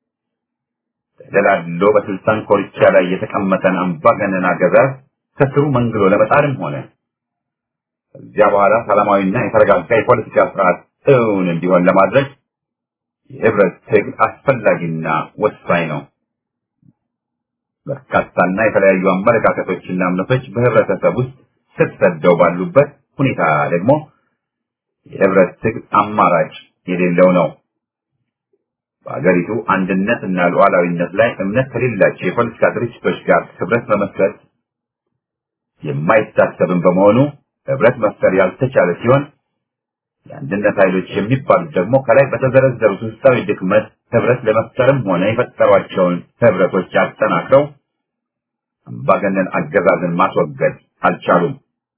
ተደላድሎ በስልጣን ኮርቻ ላይ የተቀመጠን አምባገነን አገዛዝ ከስሩ መንግሎ ለመጣልም ሆነ ከዚያ በኋላ ሰላማዊና የተረጋጋ የፖለቲካ ስርዓት እውን እንዲሆን ለማድረግ የህብረት ትግል አስፈላጊና ወሳኝ ነው። በርካታና የተለያዩ አመለካከቶችና እምነቶች በህብረተሰብ ውስጥ ስር ሰደው ባሉበት ሁኔታ ደግሞ የህብረት ትግል አማራጭ የሌለው ነው። በአገሪቱ አንድነትና ሉዓላዊነት ላይ እምነት ከሌላቸው የፖለቲካ ድርጅቶች ጋር ህብረት መመስረት የማይታሰብም በመሆኑ ህብረት መፍጠር ያልተቻለ ሲሆን የአንድነት ኃይሎች የሚባሉት ደግሞ ከላይ በተዘረዘሩት ውስጣዊ ድክመት ህብረት ለመፍጠርም ሆነ የፈጠሯቸውን ህብረቶች አጠናክረው አምባገነን አገዛዝን ማስወገድ አልቻሉም።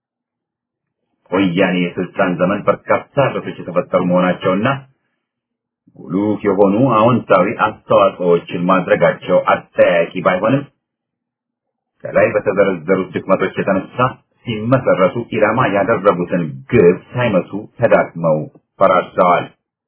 ወያኔ የስልጣን ዘመን በርካታ ህብረቶች የተፈጠሩ መሆናቸውና ጉልህ የሆኑ አዎንታዊ አስተዋጽኦዎችን ማድረጋቸው አጠያያቂ ባይሆንም ከላይ በተዘረዘሩት ድክመቶች የተነሳ ሲመሰረቱ ኢላማ ያደረጉትን ግብ ሳይመቱ ተዳክመው ፈራርሰዋል።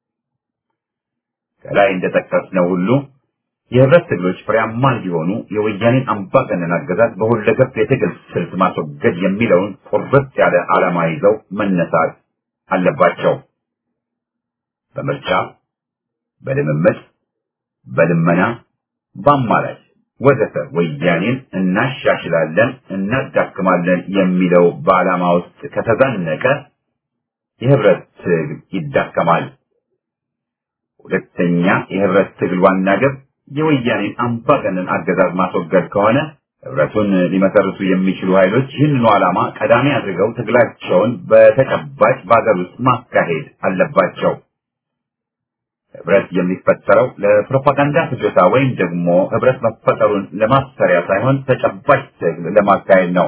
ከላይ እንደጠቀስነው ሁሉ የህብረት ትግሎች ፍሬያማ እንዲሆኑ የወያኔን አምባገነን አገዛዝ በሁለገብ የትግል ስልት ማስወገድ የሚለውን ቁርጥ ያለ ዓላማ ይዘው መነሳት አለባቸው። በምርጫ፣ በልምምድ፣ በልመና፣ በአማራጭ ወዘተ ወያኔን እናሻሽላለን፣ እናዳክማለን የሚለው በዓላማ ውስጥ ከተዛነቀ የህብረት ትግል ይዳከማል። ሁለተኛ የህብረት ትግል ዋና ግብ የወያኔን አምባገነን አገዛዝ ማስወገድ ከሆነ ህብረቱን ሊመሰርቱ የሚችሉ ኃይሎች ይህንኑ ዓላማ ቀዳሚ አድርገው ትግላቸውን በተጨባጭ በአገር ውስጥ ማካሄድ አለባቸው። ህብረት የሚፈጠረው ለፕሮፓጋንዳ ፍጆታ ወይም ደግሞ ህብረት መፈጠሩን ለማሰሪያ ሳይሆን ተጨባጭ ትግል ለማካሄድ ነው።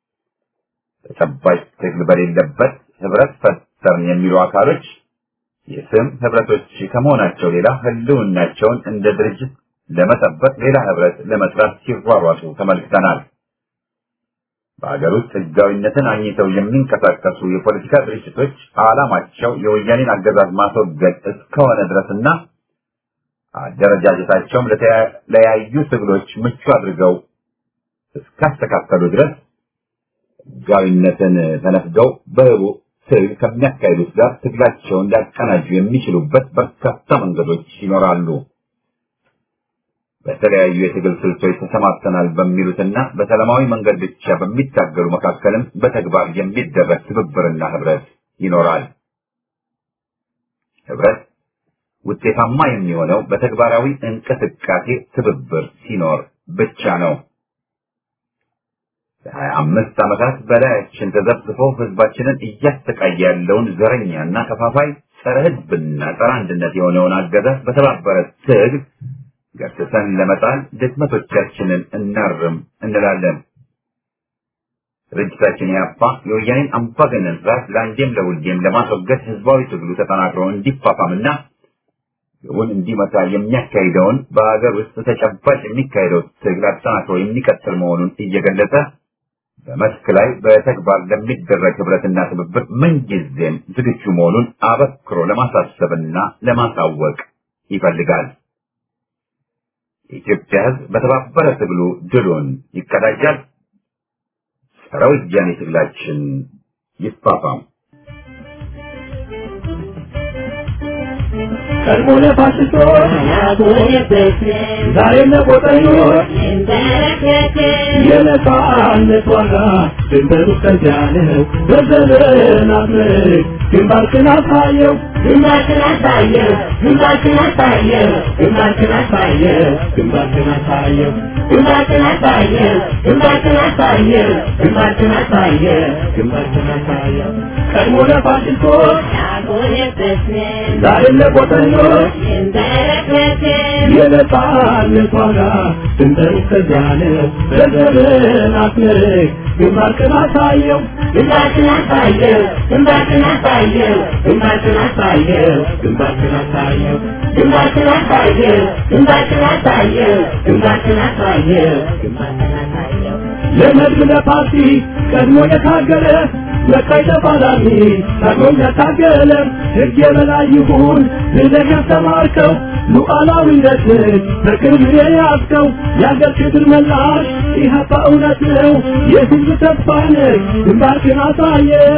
ተጨባጭ ትግል በሌለበት ህብረት ፈጠርን የሚሉ አካሎች የስም ህብረቶች ከመሆናቸው ሌላ ህልውናቸውን እንደ ድርጅት ለመጠበቅ ሌላ ህብረት ለመስራት ሲሯሯጡ ተመልክተናል። በአገር ውስጥ ህጋዊነትን አግኝተው የሚንቀሳቀሱ የፖለቲካ ድርጅቶች ዓላማቸው የወያኔን አገዛዝ ማስወገድ እስከሆነ ድረስና አደረጃጀታቸውም ለተለያዩ ትግሎች ምቹ አድርገው እስካስተካከሉ ድረስ ህጋዊነትን ተነፍገው በህቡ ትግል ከሚያካሂዱት ጋር ትግላቸውን ሊያቀናጁ የሚችሉበት በርካታ መንገዶች ይኖራሉ። በተለያዩ የትግል ስልቶች ተሰማርተናል በሚሉትና በሰላማዊ መንገድ ብቻ በሚታገሉ መካከልም በተግባር የሚደረግ ትብብርና ህብረት ይኖራል። ህብረት ውጤታማ የሚሆነው በተግባራዊ እንቅስቃሴ ትብብር ሲኖር ብቻ ነው። ለ25 ዓመታት በላያችን ተዘብዝፎ ህዝባችንን እያሰቃየ ያለውን ዘረኛና ከፋፋይ ጸረ ህዝብና ጸረ አንድነት የሆነውን አገዛዝ በተባበረ ትግል ገርሰን ለመጣል ድክመቶቻችንን እናርም እንላለን። ድርጅታችን ያፋ የወያኔን አምባገነን ስርዓት ለአንዴም ለሁሌም ለማስወገድ ህዝባዊ ትግሉ ተጠናክሮ እንዲፋፋምና ግቡን እንዲመታ የሚያካሂደውን በሀገር ውስጥ ተጨባጭ የሚካሄደው ትግል አጠናክሮ የሚቀጥል መሆኑን እየገለጸ በመስክ ላይ በተግባር ለሚደረግ ህብረትና ትብብር ምንጊዜም ዝግጁ መሆኑን አበክሮ ለማሳሰብና ለማሳወቅ ይፈልጋል። የኢትዮጵያ ህዝብ በተባበረ ትግሉ ድሉን ይቀዳጃል። ጸረ ወያኔ ትግላችን ይፋፋም። ቀድሞ ለፋሽስቶች ዛሬም ለቆጠኞች የነጻነት ዋጋ ድንበሩ ከዚያ ነው። በዘመናት ግንባርክን አሳየው ግንባርክን አሳየው ግንባርክን አሳየው ግንባርክን አሳየው ግንባርክን አሳየው ግንባርክን አሳየው ግንባርክን አሳየው ግንባርክን አሳየው ግንባርክን አሳየው ቀድሞ ለፋሽስቶች ዛሬም ለቆጠኞች የነጻነት ዋጋ ድንበሩ ከዚያ ነው። በዘመናት ግንባርክን አሳየው ግንባርክን አሳየው ግንባርክን አሳየው ግንባርክን አሳየው ግንባርክን አሳየው ግንባርክን አሳየው ግንባርክን አሳየው ግንባርክን አሳየው ግንባርክን አሳየው ለመድብ ለፓርቲ ቀድሞ የታገለ ለቀይ ተፋላሚ ቀድሞ የታገለ ሕግ የበላይ ይሁን ብለህ ያስተማርከው ሉዓላዊነትን በቅርብ የያዝከው የአገር ክብር መላሽ ኢህአፓ እውነት ነው የሕዝብ ተስፋ ነህ። ግንባርክን አሳየው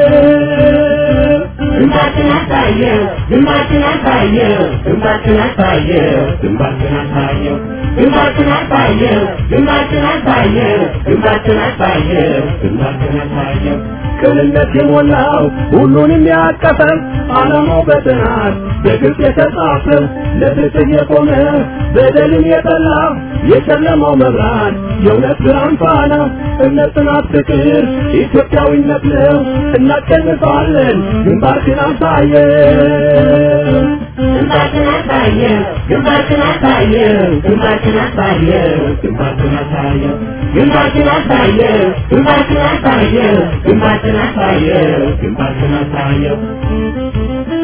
ግንባርክን አሳየው ግንባርክን አሳየው ግንባርክን አሳየው ግንባርክን አሳየው ግንባርክን አሳየው ግንባርክን አሳየው ግንባርክን አሳየው ግንባርክን አሳየው ቅንነት የሞላው ሁሉንም ያቀፈ ዓላማው በጥናት በግልጽ የተጻፈ ለፍትህ የቆመ በደልን የጠላ የጨለማው መብራት የእውነት ብርሃን ፋና እምነት፣ ጽናት፣ ፍቅር ኢትዮጵያዊነት ነው። እናሸንፋለን። ግንባርክን አሳየው ግንባርክን አሳየው ግንባርክን አሳየው ግንባርክን አሳየው ግንባርክን አሳየው ግንባርክን አሳየው ግንባርክን አሳየው ግንባርክን አሳየው ግንባርክን አሳየው